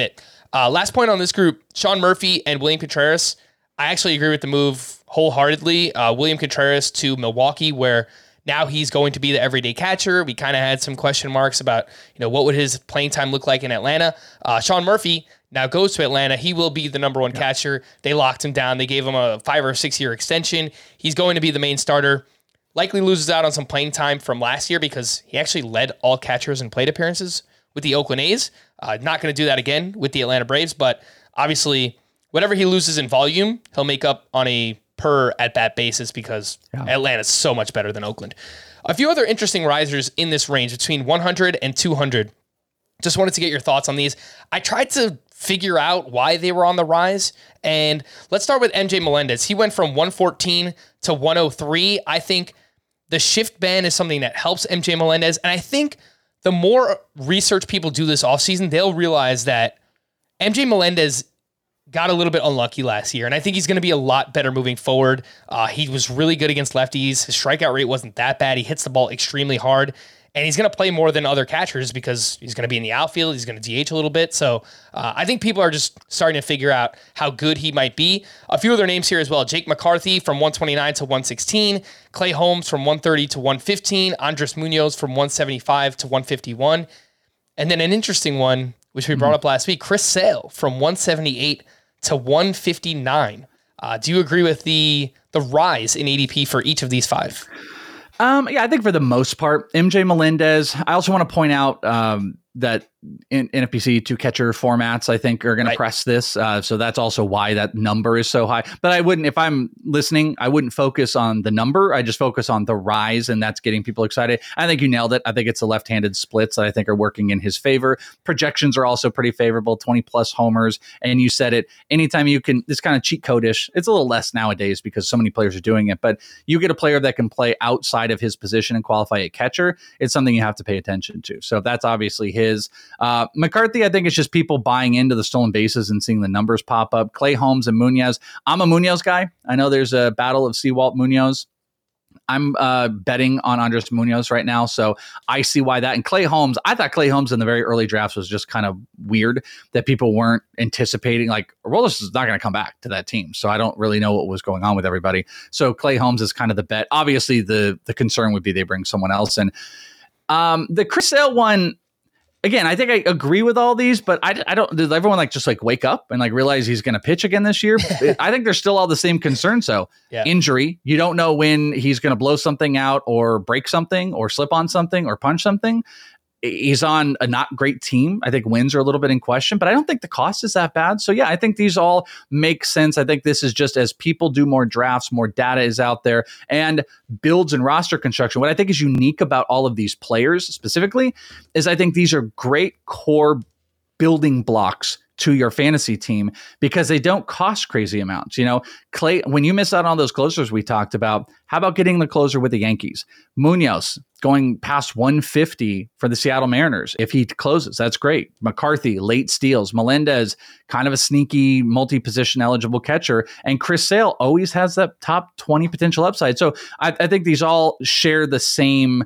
Uh, last point on this group, Sean Murphy and William Contreras. I actually agree with the move wholeheartedly. Uh, William Contreras to Milwaukee, where now he's going to be the everyday catcher. We kind of had some question marks about, you know, what would his playing time look like in Atlanta. Uh, Sean Murphy now goes to Atlanta. He will be the number one yeah. catcher. They locked him down. They gave him a five or six year extension. He's going to be the main starter. Likely loses out on some playing time from last year because he actually led all catchers in plate appearances with the Oakland A's. Uh, not going to do that again with the Atlanta Braves, but obviously whatever he loses in volume, he'll make up on a per at-bat basis because yeah. Atlanta's so much better than Oakland. A few other interesting risers in this range between one hundred and two hundred. Just wanted to get your thoughts on these. I tried to figure out why they were on the rise, and let's start with M J Melendez. He went from one fourteen to one oh three. I think the shift ban is something that helps M J Melendez, and I think the more research people do this offseason, they'll realize that M J Melendez got a little bit unlucky last year, and I think he's going to be a lot better moving forward. Uh, he was really good against lefties. His strikeout rate wasn't that bad. He hits the ball extremely hard, and he's going to play more than other catchers because he's going to be in the outfield. He's going to D H a little bit. So uh, I think people are just starting to figure out how good he might be. A few other names here as well. Jake McCarthy from one twenty-nine to one sixteen. Clay Holmes from one thirty to one fifteen. Andres Munoz from one seventy-five to one fifty-one. And then an interesting one, which we brought mm-hmm. up last week, Chris Sale from one seventy-eight to one fifty-nine. Uh, do you agree with the the rise in A D P for each of these five? Um, yeah, I think for the most part, M J Melendez. I also want to point out um, that in N F B C two catcher formats, I think, are going right. to press this. Uh, so that's also why that number is so high. But I wouldn't, if I'm listening, I wouldn't focus on the number. I just focus on the rise, and that's getting people excited. I think you nailed it. I think it's the left-handed splits that I think are working in his favor. Projections are also pretty favorable, twenty plus homers. And you said it, anytime you can, it's kind of cheat code-ish. It's a little less nowadays because so many players are doing it, but you get a player that can play outside of his position and qualify a catcher. It's something you have to pay attention to. So that's obviously his. Uh, McCarthy, I think it's just people buying into the stolen bases and seeing the numbers pop up. Clay Holmes and Munoz. I'm a Munoz guy. I know there's a battle of Sewalt Munoz. I'm uh, betting on Andres Munoz right now, so I see why that. And Clay Holmes, I thought Clay Holmes in the very early drafts was just kind of weird that people weren't anticipating. Like, Aroldis is not going to come back to that team, so I don't really know what was going on with everybody. So Clay Holmes is kind of the bet. Obviously, the the concern would be they bring someone else in. Um, the Chris Sale one, again, I think I agree with all these, but I, I don't, does everyone like just like wake up and like realize he's going to pitch again this year? I think there's still all the same concerns. So yeah. Injury, you don't know when he's going to blow something out or break something or slip on something or punch something. He's on a not great team. I think wins are a little bit in question, but I don't think the cost is that bad. So yeah, I think these all make sense. I think this is just as people do more drafts, more data is out there and builds and roster construction. What I think is unique about all of these players specifically is I think these are great core building blocks to your fantasy team because they don't cost crazy amounts. You know, Clay, when you miss out on those closers we talked about, how about getting the closer with the Yankees? Munoz going past one fifty for the Seattle Mariners. If he closes, that's great. McCarthy, late steals. Melendez, kind of a sneaky multi-position eligible catcher. And Chris Sale always has that top twenty potential upside. So I, I think these all share the same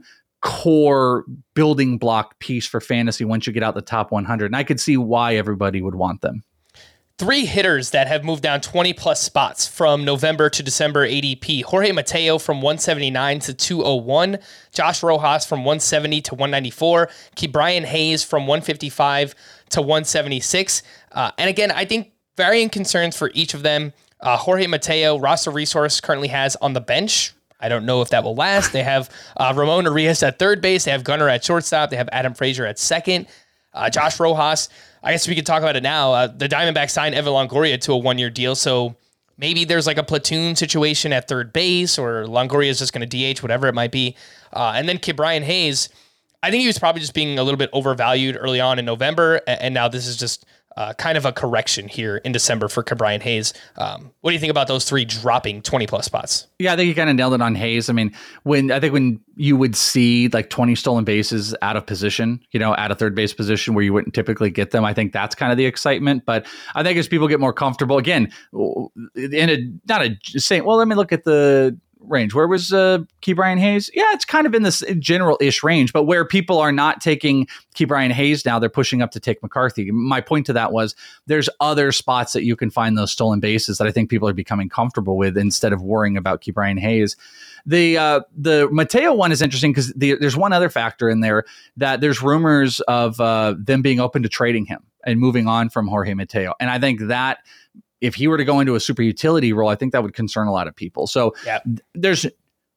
core building block piece for fantasy once you get out the top one hundred. And I could see why everybody would want them. Three hitters that have moved down twenty plus spots from November to December A D P. Jorge Mateo from one seventy-nine to two oh one. Josh Rojas from one seventy to one ninety-four. Ke'Bryan Hayes from one fifty-five to one seventy-six. Uh, and again, I think varying concerns for each of them. Uh, Jorge Mateo, roster resource currently has on the bench. I don't know if that will last. They have uh, Ramon Urias at third base. They have Gunnar at shortstop. They have Adam Frazier at second. Uh, Josh Rojas, I guess we could talk about it now. Uh, the Diamondbacks signed Evan Longoria to a one-year deal, so maybe there's like a platoon situation at third base, or Longoria is just going to D H, whatever it might be. Uh, and then Ke'Bryan Hayes, I think he was probably just being a little bit overvalued early on in November, and now this is just uh, kind of a correction here in December for Ke'Bryan Hayes. Um, what do you think about those three dropping twenty plus spots? Yeah, I think you kind of nailed it on Hayes. I mean, when I think when you would see like twenty stolen bases out of position, you know, at a third base position where you wouldn't typically get them, I think that's kind of the excitement. But I think as people get more comfortable, again, in a not a saying, well, let me look at the range. Where was uh, Ke'Bryan Hayes? Yeah, it's kind of in this general-ish range, but where people are not taking Ke'Bryan Hayes now, they're pushing up to take McCarthy. My point to that was there's other spots that you can find those stolen bases that I think people are becoming comfortable with instead of worrying about Ke'Bryan Hayes. The uh, the Mateo one is interesting because the, there's one other factor in there that there's rumors of uh, them being open to trading him and moving on from Jorge Mateo. And I think that if he were to go into a super utility role, I think that would concern a lot of people. So yeah. th- there's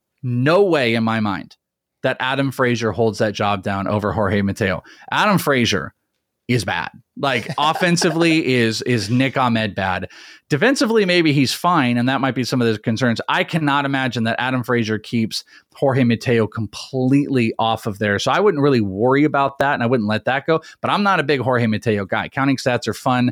no way in my mind that Adam Frazier holds that job down over Jorge Mateo. Adam Frazier is bad. Like offensively is is Nick Ahmed bad. Defensively, maybe he's fine, and that might be some of the concerns. I cannot imagine that Adam Frazier keeps Jorge Mateo completely off of there. So I wouldn't really worry about that, and I wouldn't let that go. But I'm not a big Jorge Mateo guy. Counting stats are fun.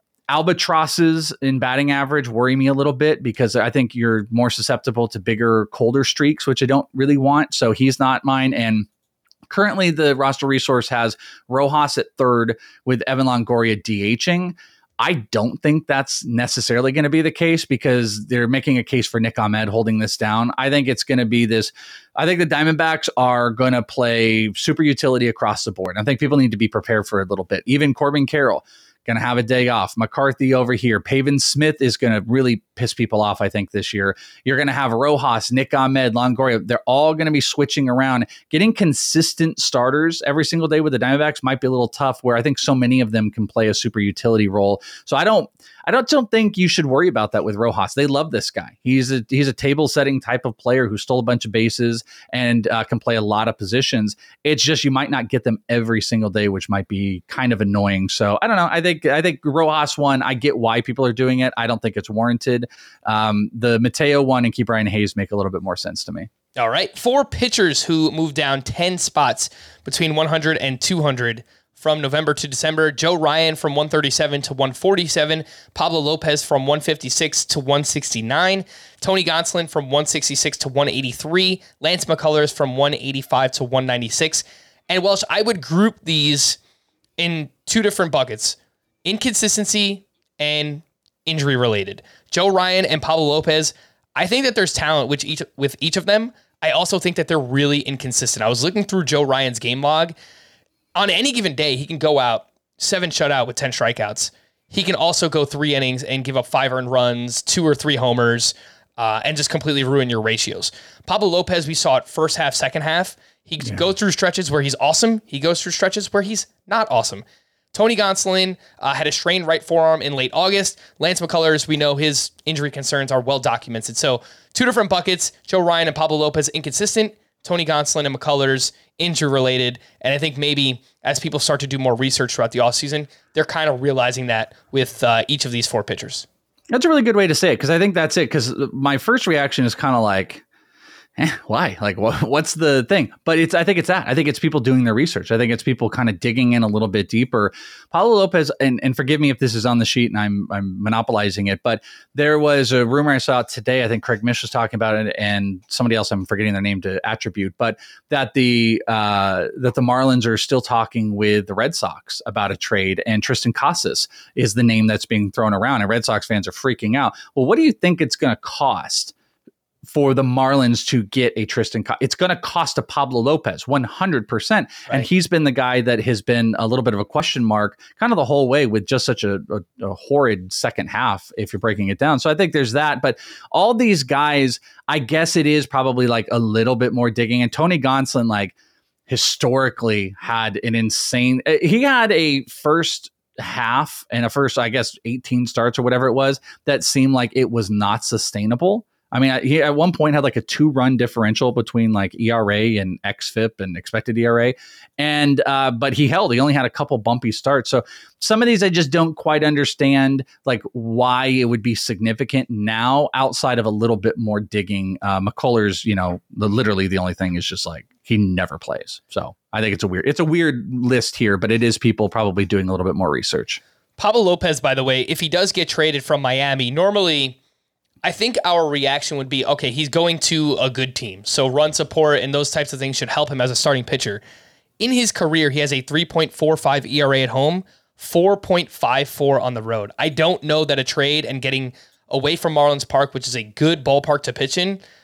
Albatrosses in batting average worry me a little bit because I think you're more susceptible to bigger, colder streaks, which I don't really want. So he's not mine. And currently the roster resource has Rojas at third with Evan Longoria DHing. I don't think that's necessarily going to be the case because they're making a case for Nick Ahmed holding this down. I think it's going to be this. I think the Diamondbacks are going to play super utility across the board. I think people need to be prepared for a little bit. Even Corbin Carroll going to have a day off. McCarthy over here. Pavin Smith is going to really piss people off, I think, this year. You're going to have Rojas, Nick Ahmed, Longoria. They're all going to be switching around. Getting consistent starters every single day with the Diamondbacks might be a little tough, where I think so many of them can play a super utility role. So I don't I don't, don't think you should worry about that with Rojas. They love this guy. He's a he's a table-setting type of player who stole a bunch of bases and uh, can play a lot of positions. It's just you might not get them every single day, which might be kind of annoying. So I don't know. I think I think Rojas one, I get why people are doing it. I don't think it's warranted. Um, the Mateo one and Ke'Bryan Hayes make a little bit more sense to me. All right. Four pitchers who moved down ten spots between one hundred and two hundred from November to December. Joe Ryan from one thirty-seven to one forty-seven. Pablo Lopez from one fifty-six to one sixty-nine. Tony Gonsolin from one sixty-six to one eighty-three. Lance McCullers from one eighty-five to one ninety-six. And Welsh, I would group these in two different buckets: inconsistency and injury related. Joe Ryan and Pablo Lopez, I think that there's talent with each, with each of them. I also think that they're really inconsistent. I was looking through Joe Ryan's game log. On any given day, he can go out seven shutout with ten strikeouts. He can also go three innings and give up five earned runs, two or three homers, uh, and just completely ruin your ratios. Pablo Lopez, we saw it first half, second half. He yeah. goes through stretches where he's awesome. He goes through stretches where he's not awesome. Tony Gonsolin uh, had a strained right forearm in late August. Lance McCullers, we know his injury concerns are well documented. So two different buckets: Joe Ryan and Pablo Lopez, inconsistent. Tony Gonsolin and McCullers, injury-related. And I think maybe as people start to do more research throughout the offseason, they're kind of realizing that with uh, each of these four pitchers. That's a really good way to say it, because I think that's it. Because my first reaction is kind of like, eh, why? Like, wh- what's the thing? But it's, I think it's that. I think it's people doing their research. I think it's people kind of digging in a little bit deeper. Pablo Lopez, and, and forgive me if this is on the sheet and I'm I'm monopolizing it, but there was a rumor I saw today. I think Craig Mish was talking about it, and somebody else, I'm forgetting their name to attribute, but that the uh, that the Marlins are still talking with the Red Sox about a trade, and Tristan Casas is the name that's being thrown around, and Red Sox fans are freaking out. Well, what do you think it's going to cost for the Marlins to get a Tristan? It's going to cost a Pablo Lopez one hundred percent. Right. And he's been the guy that has been a little bit of a question mark kind of the whole way, with just such a, a, a horrid second half, if you're breaking it down. So I think there's that. But all these guys, I guess it is probably like a little bit more digging. And Tony Gonsolin, like, historically had an insane, he had a first half and a first, I guess, eighteen starts or whatever it was, that seemed like it was not sustainable. I mean, he at one point had like a two run differential between like E R A and X F I P and expected E R A. And, uh, but he held, he only had a couple bumpy starts. So some of these, I just don't quite understand like why it would be significant now outside of a little bit more digging. Uh, McCullers, you know, the, literally the only thing is just like, he never plays. So I think it's a weird, it's a weird list here, but it is people probably doing a little bit more research. Pablo Lopez, by the way, if he does get traded from Miami, normally I think our reaction would be, okay, he's going to a good team, so run support and those types of things should help him as a starting pitcher. In his career, he has a three point four five E R A at home, four point five four on the road. I don't know that a trade and getting away from Marlins Park, which is a good ballpark to pitch in,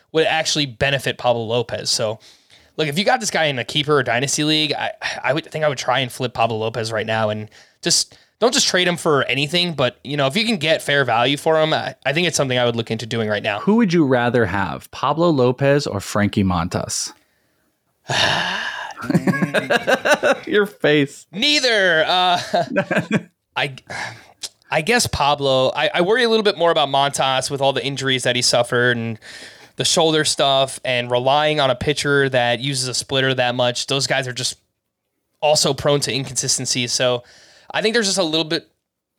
would actually benefit Pablo Lopez. So, look, if you got this guy in a keeper or dynasty league, I, I would think I would try and flip Pablo Lopez right now and just don't just trade him for anything. But, you know, if you can get fair value for him, I, I think it's something I would look into doing right now. Who would you rather have, Pablo Lopez or Frankie Montas? Your face. Neither. Uh, I I guess Pablo. I, I worry a little bit more about Montas with all the injuries that he suffered and the shoulder stuff and relying on a pitcher that uses a splitter that much. Those guys are just also prone to inconsistencies. So I think there's just a little bit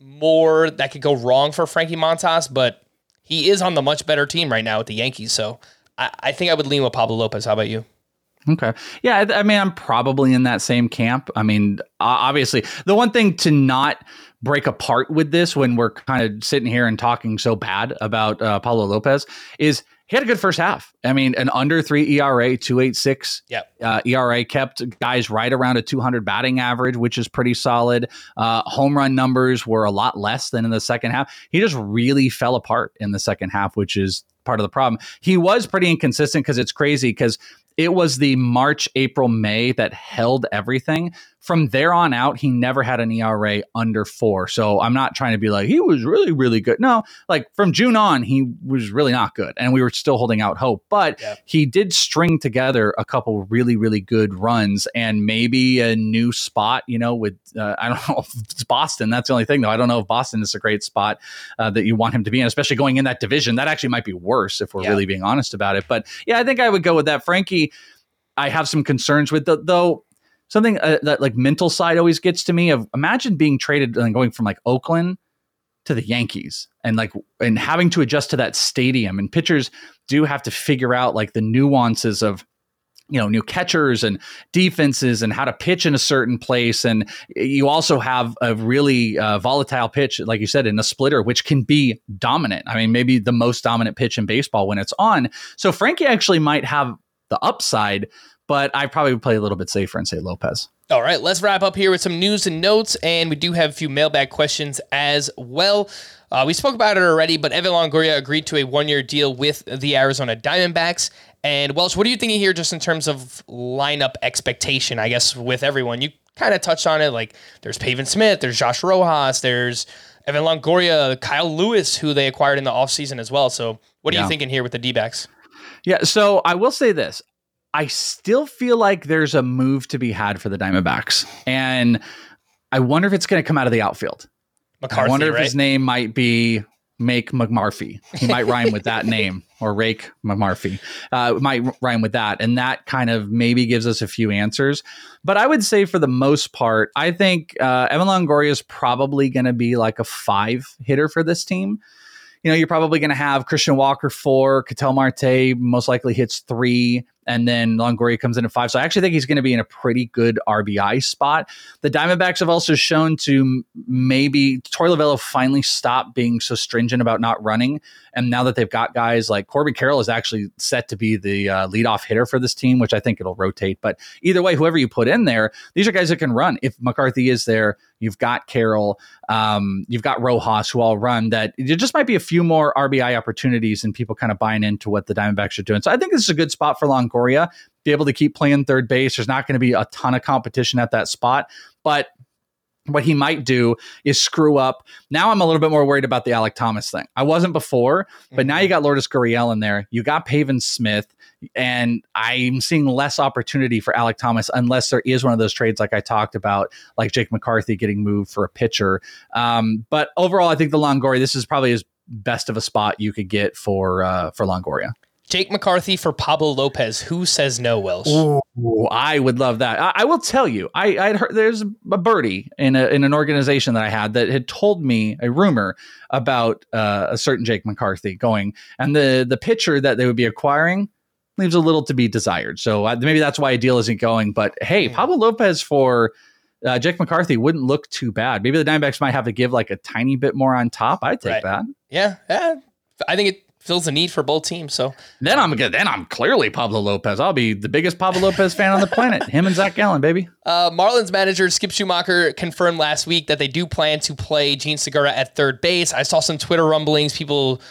more that could go wrong for Frankie Montas, but he is on the much better team right now with the Yankees. So I, I think I would lean with Pablo Lopez. How about you? Okay. Yeah, I, I mean, I'm probably in that same camp. I mean, obviously, the one thing to not break apart with this when we're kind of sitting here and talking so bad about uh, Pablo Lopez is he had a good first half. I mean, an under three E R A, two point eight six yep. uh, E R A kept guys right around a two hundred batting average, which is pretty solid. Uh, home run numbers were a lot less than in the second half. He just really fell apart in the second half, which is part of the problem. He was pretty inconsistent because it's crazy because it was the March, April, May that held everything. From there on out, he never had an E R A under four. So I'm not trying to be like, he was really, really good. No, like from June on, he was really not good. And we were still holding out hope. But yeah. he did string together a couple really, really good runs and maybe a new spot, you know, with, uh, I don't know if it's Boston. That's the only thing, though. I don't know if Boston is a great spot uh, that you want him to be in, especially going in that division. That actually might be worse if we're yeah. really being honest about it. But yeah, I think I would go with that. Frankie, I have some concerns with, the, though. Something uh, that like mental side always gets to me of imagine being traded and going from like Oakland to the Yankees and like and having to adjust to that stadium. And pitchers do have to figure out like the nuances of, you know, new catchers and defenses and how to pitch in a certain place. And you also have a really uh, volatile pitch, like you said, in a splitter, which can be dominant. I mean, maybe the most dominant pitch in baseball when it's on. So Frankie actually might have the upside, but I probably would play a little bit safer and say Lopez. All right, let's wrap up here with some news and notes, and we do have a few mailbag questions as well. Uh, we spoke about it already, but Evan Longoria agreed to a one-year deal with the Arizona Diamondbacks. And Welsh, what are you thinking here just in terms of lineup expectation, I guess, with everyone? You kind of touched on it, like there's Pavin Smith, there's Josh Rojas, there's Evan Longoria, Kyle Lewis, who they acquired in the offseason as well. So what are yeah. you thinking here with the D-backs? Yeah, so I will say this. I still feel like there's a move to be had for the Diamondbacks. And I wonder if it's going to come out of the outfield. McCarthy, I wonder if right? his name might be Make McMurphy. He might rhyme with that name, or Rake McMurphy. Uh, it might rhyme with that. And that kind of maybe gives us a few answers. But I would say for the most part, I think uh, Evan Longoria is probably going to be like a five hitter for this team. You know, you're probably going to have Christian Walker four, Ketel Marte most likely hits three, and then Longoria comes in at five. So I actually think he's going to be in a pretty good R B I spot. The Diamondbacks have also shown to maybe Torey Lovullo finally stop being so stringent about not running. And now that they've got guys like Corbin Carroll is actually set to be the uh, leadoff hitter for this team, which I think it'll rotate. But either way, whoever you put in there, these are guys that can run. If McCarthy is there, you've got Carroll, um, you've got Rojas, who all run. That there just might be a few more R B I opportunities and people kind of buying into what the Diamondbacks are doing. So I think this is a good spot for Longoria, be able to keep playing third base. There's not going to be a ton of competition at that spot, but what he might do is screw up. Now I'm a little bit more worried about the Alek Thomas thing. I wasn't before, but mm-hmm. now you got Lourdes Gurriel in there. You got Pavin Smith, and I'm seeing less opportunity for Alek Thomas unless there is one of those trades like I talked about, like Jake McCarthy getting moved for a pitcher. Um, but overall, I think the Longoria, this is probably as best of a spot you could get for uh, for Longoria. Jake McCarthy for Pablo Lopez. Who says no, Welsh? Ooh, I would love that. I, I will tell you, I I'd heard there's a birdie in a, in an organization that I had that had told me a rumor about uh, a certain Jake McCarthy going, and the the pitcher that they would be acquiring leaves a little to be desired. So uh, maybe that's why a deal isn't going. But hey, Pablo Lopez for uh, Jake McCarthy wouldn't look too bad. Maybe the Diamondbacks might have to give like a tiny bit more on top. I'd take right. that. Yeah, yeah, I think it fills the need for both teams. So then I'm good. Then I'm clearly Pablo Lopez. I'll be the biggest Pablo Lopez fan on the planet. Him and Zach Gallen, baby. Uh, Marlins manager Skip Schumacher confirmed last week that they do plan to play Gene Segura at third base. I saw some Twitter rumblings, people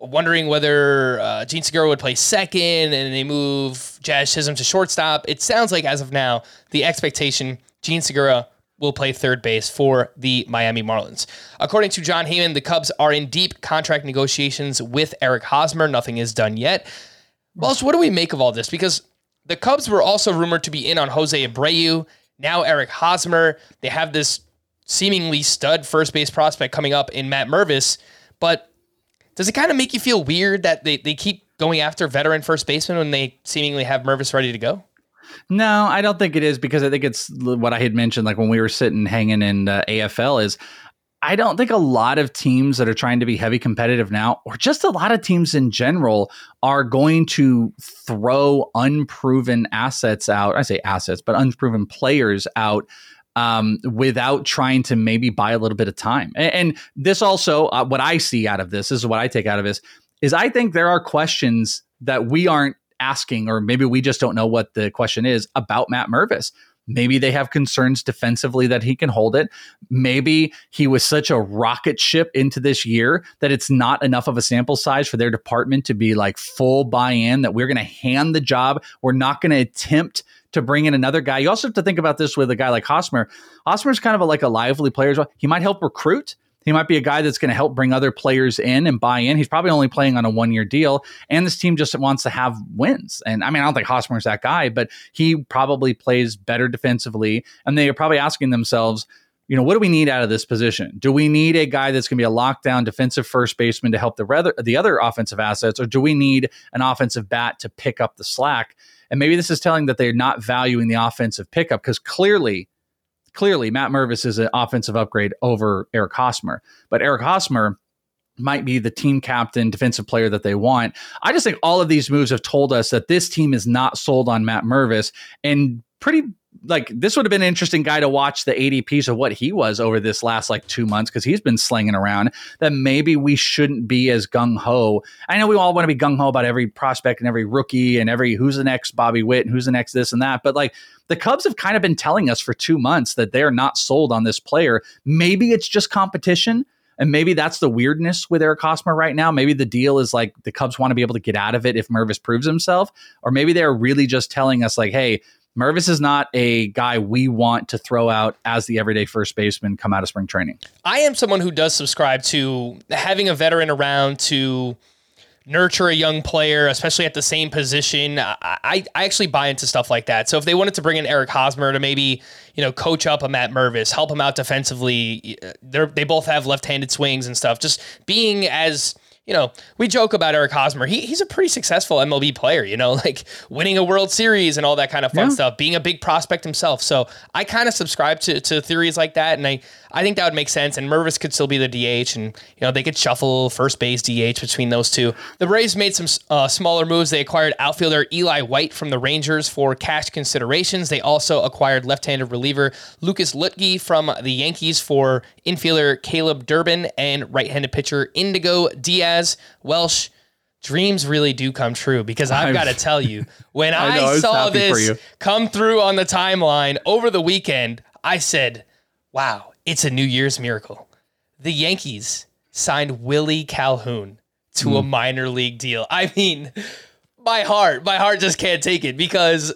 wondering whether uh, Gene Segura would play second and they move Jazz Chisholm to shortstop. It sounds like as of now, the expectation, Gene Segura will play third base for the Miami Marlins. According to John Heyman, the Cubs are in deep contract negotiations with Eric Hosmer. Nothing is done yet. Well, so what do we make of all this? Because the Cubs were also rumored to be in on Jose Abreu. Now Eric Hosmer. They have this seemingly stud first base prospect coming up in Matt Mervis. But does it kind of make you feel weird that they, they keep going after veteran first baseman when they seemingly have Mervis ready to go? No, I don't think it is, because I think it's what I had mentioned, like when we were sitting hanging in uh, A F L, is I don't think a lot of teams that are trying to be heavy competitive now, or just a lot of teams in general, are going to throw unproven assets out. I say assets, but unproven players out um, without trying to maybe buy a little bit of time. And, and this also, uh, what I see out of this, this is what I take out of this, is I think there are questions that we aren't asking, or maybe we just don't know what the question is about Matt Mervis. Maybe they have concerns defensively that he can hold it. Maybe he was such a rocket ship into this year that it's not enough of a sample size for their department to be like full buy-in, that we're going to hand the job. We're not going to attempt to bring in another guy. You also have to think about this with a guy like Hosmer. Hosmer's kind of a, like a lively player as well. He might help recruit. He might be a guy that's going to help bring other players in and buy in. He's probably only playing on a one-year deal, and this team just wants to have wins. And I mean, I don't think Hosmer's that guy, but he probably plays better defensively, and they are probably asking themselves, you know, what do we need out of this position? Do we need a guy that's going to be a lockdown defensive first baseman to help the other, the other offensive assets, or do we need an offensive bat to pick up the slack? And maybe this is telling that they're not valuing the offensive pickup, because clearly, Clearly, Matt Mervis is an offensive upgrade over Eric Hosmer, but Eric Hosmer might be the team captain, defensive player that they want. I just think all of these moves have told us that this team is not sold on Matt Mervis, and pretty like this would have been an interesting guy to watch the A D Ps of what he was over this last like two months, because he's been slinging around, that maybe we shouldn't be as gung-ho. I know we all want to be gung-ho about every prospect and every rookie and every who's the next Bobby Witt and who's the next this and that, but like the Cubs have kind of been telling us for two months that they're not sold on this player. Maybe it's just competition, and maybe that's the weirdness with Eric Hosmer right now. Maybe the deal is like the Cubs want to be able to get out of it if Mervis proves himself, or maybe they're really just telling us like, hey, Mervis is not a guy we want to throw out as the everyday first baseman come out of spring training. I am someone who does subscribe to having a veteran around to nurture a young player, especially at the same position. I, I, I actually buy into stuff like that. So if they wanted to bring in Eric Hosmer to maybe, you know, coach up a Matt Mervis, help him out defensively, they they both have left-handed swings and stuff. Just being as, you know, we joke about Eric Hosmer. He he's a pretty successful M L B player, you know, like winning a World Series and all that kind of fun yeah. stuff, being a big prospect himself. So I kind of subscribe to, to theories like that. And I, I think that would make sense. And Mervis could still be the D H, and, you know, they could shuffle first base D H between those two. The Braves made some uh, smaller moves. They acquired outfielder Eli White from the Rangers for cash considerations. They also acquired left-handed reliever Lucas Luetge from the Yankees for infielder Caleb Durbin and right-handed pitcher Indigo Diaz. Welsh, dreams really do come true, because I've got to tell you, when I, I, know, I saw this come through on the timeline over the weekend, I said, wow, it's a New Year's miracle. The Yankees signed Willie Calhoun to mm. a minor league deal. I mean, my heart, my heart just can't take it, because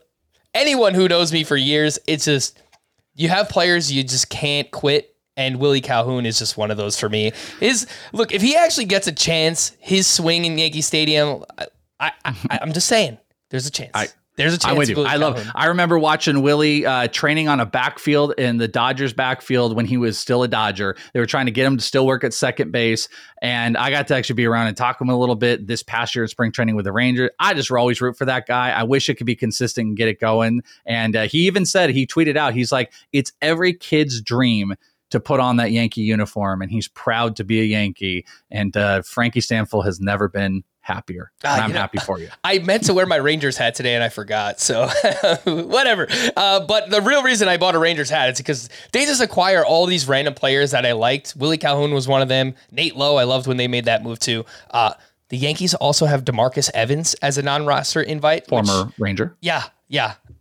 anyone who knows me for years, it's just, you have players you just can't quit. And Willie Calhoun is just one of those for me. His look, if he actually gets a chance, his swing in Yankee Stadium, I, I, I, I'm just saying, there's a chance. I, there's a chance. I'm with you. I love it. I remember watching Willie uh, training on a backfield in the Dodgers backfield when he was still a Dodger. They were trying to get him to still work at second base, and I got to actually be around and talk to him a little bit this past year at spring training with the Rangers. I just always root for that guy. I wish it could be consistent and get it going. And uh, he even said, he tweeted out, he's like, it's every kid's dream to put on that Yankee uniform, and he's proud to be a Yankee. And uh, Frankie Stanfield has never been happier. Uh, and I'm know, happy for you. I meant to wear my Rangers hat today and I forgot. So whatever. Uh, but the real reason I bought a Rangers hat is because they just acquire all these random players that I liked. Willie Calhoun was one of them. Nate Lowe, I loved when they made that move too. Uh, the Yankees also have DeMarcus Evans as a non-roster invite. Former which, Ranger. Yeah. Yeah.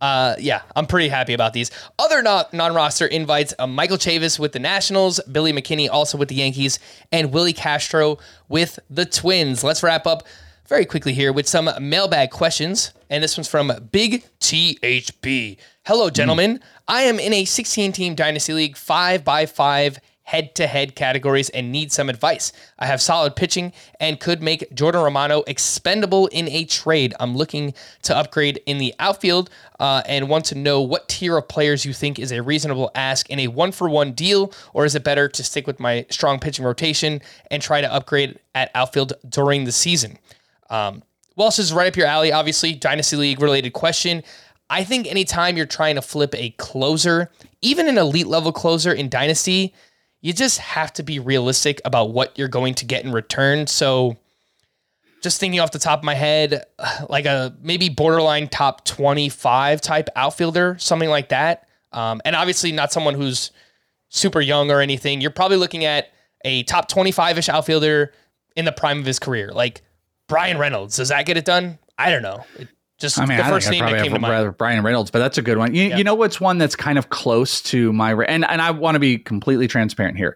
Uh, yeah, I'm pretty happy about these. Other non- non-roster invites, uh, Michael Chavis with the Nationals, Billy McKinney also with the Yankees, and Willie Castro with the Twins. Let's wrap up very quickly here with some mailbag questions. And this one's from Big T H B. Hello, gentlemen. Mm. I am in a sixteen-team Dynasty League, five by five head-to-head categories, and need some advice. I have solid pitching and could make Jordan Romano expendable in a trade. I'm looking to upgrade in the outfield uh, and want to know what tier of players you think is a reasonable ask in a one-for-one deal, or is it better to stick with my strong pitching rotation and try to upgrade at outfield during the season? Um, Welsh is right up your alley, obviously, Dynasty League-related question. I think anytime you're trying to flip a closer, even an elite-level closer in Dynasty, you just have to be realistic about what you're going to get in return. So just thinking off the top of my head, like a maybe borderline top twenty-five type outfielder, something like that. Um, and obviously not someone who's super young or anything. You're probably looking at a top twenty-five-ish outfielder in the prime of his career. Like Brian Reynolds. Does that get it done? I don't know. It, Just I mean, the I first think name I that came to mind. Brian Reynolds, but that's a good one. You, yeah. you know what's one that's kind of close to my and and I want to be completely transparent here.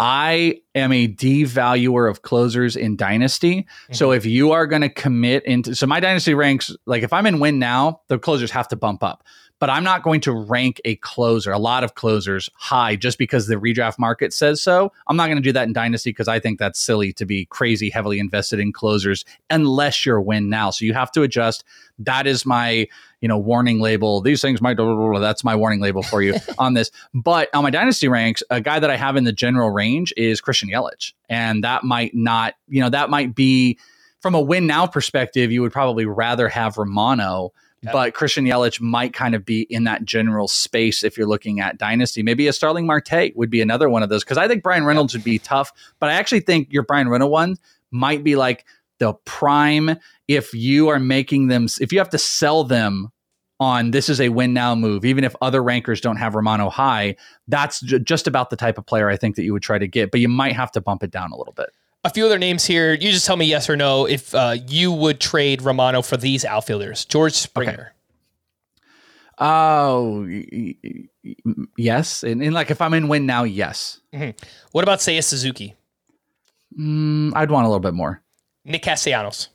I am a devaluer of closers in Dynasty. Mm-hmm. So if you are going to commit into so my Dynasty ranks, like if I'm in win now, the closers have to bump up. But I'm not going to rank a closer, a lot of closers high just because the redraft market says so. I'm not going to do that in Dynasty because I think that's silly to be crazy heavily invested in closers unless you're win now. So you have to adjust. That is my, you know, warning label. These things might, that's my warning label for you on this. But on my Dynasty ranks, a guy that I have in the general range is Christian Yelich. And that might not, you know, that might be from a win now perspective, you would probably rather have Romano. Yep. But Christian Yelich might kind of be in that general space if you're looking at Dynasty. Maybe a Starling Marte would be another one of those because I think Brian Reynolds would be tough. But I actually think your Brian Reynolds one might be like the prime if you are making them, if you have to sell them on this is a win now move, even if other rankers don't have Romano high, that's j- just about the type of player I think that you would try to get. But you might have to bump it down a little bit. A few other names here. You just tell me yes or no if uh, you would trade Romano for these outfielders. George Springer. Okay. Oh, yes. And, and like if I'm in win now, yes. Mm-hmm. What about Seiya Suzuki? Mm, I'd want a little bit more. Nick Castellanos?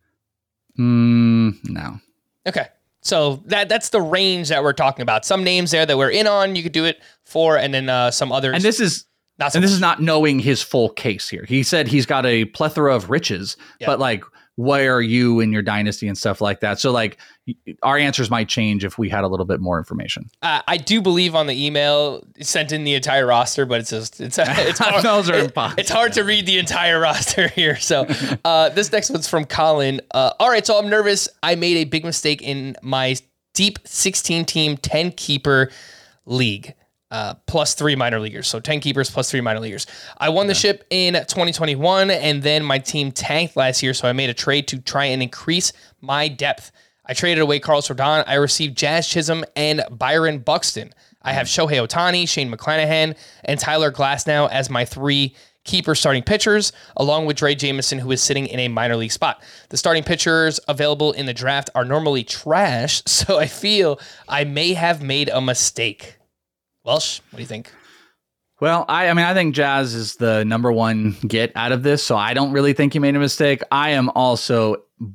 Mm, no. Okay. So that that's the range that we're talking about. Some names there that we're in on, you could do it for, and then uh, some others. And this is... So and this much. Is not knowing his full case here. He said he's got a plethora of riches, yep. but like, where are you in your dynasty and stuff like that? So like, our answers might change if we had a little bit more information. Uh, I do believe on the email sent in the entire roster, but it's just it's it's hard, those are it, impossible. It's hard to read the entire roster here. So uh, this next one's from Colin. Uh, all right, so I'm nervous. I made a big mistake in my deep sixteen team ten keeper league. Uh, plus three minor leaguers. So ten keepers plus three minor leaguers. I won the ship in twenty twenty-one, and then my team tanked last year, so I made a trade to try and increase my depth. I traded away Carlos Rodon. I received Jazz Chisholm and Byron Buxton. I have Shohei Ohtani, Shane McClanahan, and Tyler Glasnow as my three keeper starting pitchers, along with Dre Jameson, who is sitting in a minor league spot. The starting pitchers available in the draft are normally trash, so I feel I may have made a mistake. Welsh, what do you think? Well, I, I mean, I think Jazz is the number one get out of this, so I don't really think you made a mistake. I am also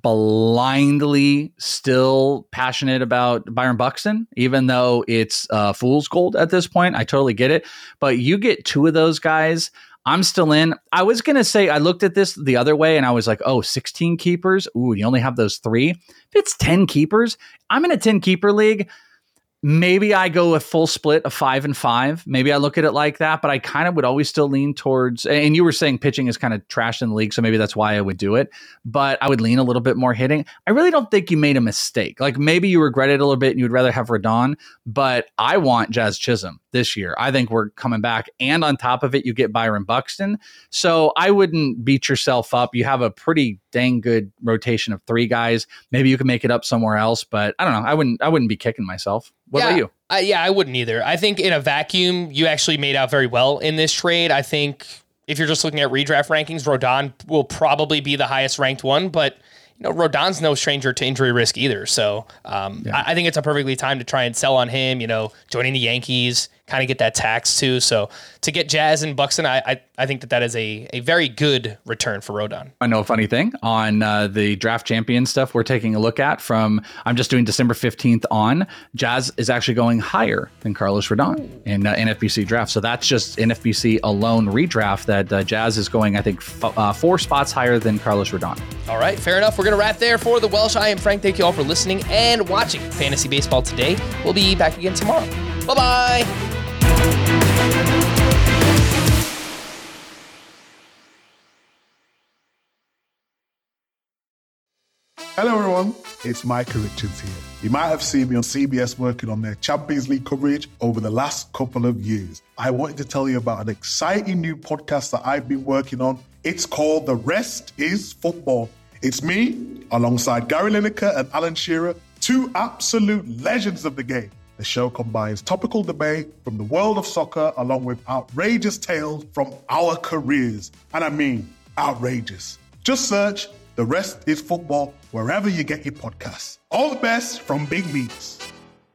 blindly still passionate about Byron Buxton, even though it's uh, fool's gold at this point. I totally get it. But you get two of those guys, I'm still in. I was going to say, I looked at this the other way and I was like, oh, sixteen keepers? Ooh, you only have those three? If it's ten keepers, I'm in a ten keeper league. Maybe I go a full split of five and five. Maybe I look at it like that, but I kind of would always still lean towards, and you were saying pitching is kind of trashed in the league, so maybe that's why I would do it, but I would lean a little bit more hitting. I really don't think you made a mistake. Like maybe you regret it a little bit and you would rather have Rodon, but I want Jazz Chisholm this year. I think we're coming back, and on top of it, you get Byron Buxton. So I wouldn't beat yourself up. You have a pretty dang good rotation of three guys. Maybe you can make it up somewhere else, but I don't know. I wouldn't, I wouldn't be kicking myself. What yeah, about you? Uh, yeah, I wouldn't either. I think in a vacuum, you actually made out very well in this trade. I think if you're just looking at redraft rankings, Rodon will probably be the highest ranked one, but you know, Rodon's no stranger to injury risk either. So um, Yeah. I, I think it's a perfectly time to try and sell on him, you know, joining the Yankees, kind of get that tax too. So to get Jazz and Buxton, I I, I think that that is a, a very good return for Rodon. I know a funny thing on uh, the draft champion stuff we're taking a look at from, I'm just doing December fifteenth on, Jazz is actually going higher than Carlos Rodon in uh, N F B C draft. So that's just N F B C alone redraft that uh, Jazz is going, I think, f- uh, four spots higher than Carlos Rodon. All right, fair enough. We're going to wrap there for the Welsh. I am Frank. Thank you all for listening and watching Fantasy Baseball today. We'll be back again tomorrow. Bye-bye. Hello everyone, it's Micah Richards here. You might have seen me on C B S working on their Champions League coverage over the last couple of years. I wanted to tell you about an exciting new podcast that I've been working on. It's called The Rest is Football. It's me, alongside Gary Lineker and Alan Shearer, two absolute legends of the game. The show combines topical debate from the world of soccer along with outrageous tales from our careers. And I mean, outrageous. Just search The Rest is Football wherever you get your podcasts. All the best from Big Meats.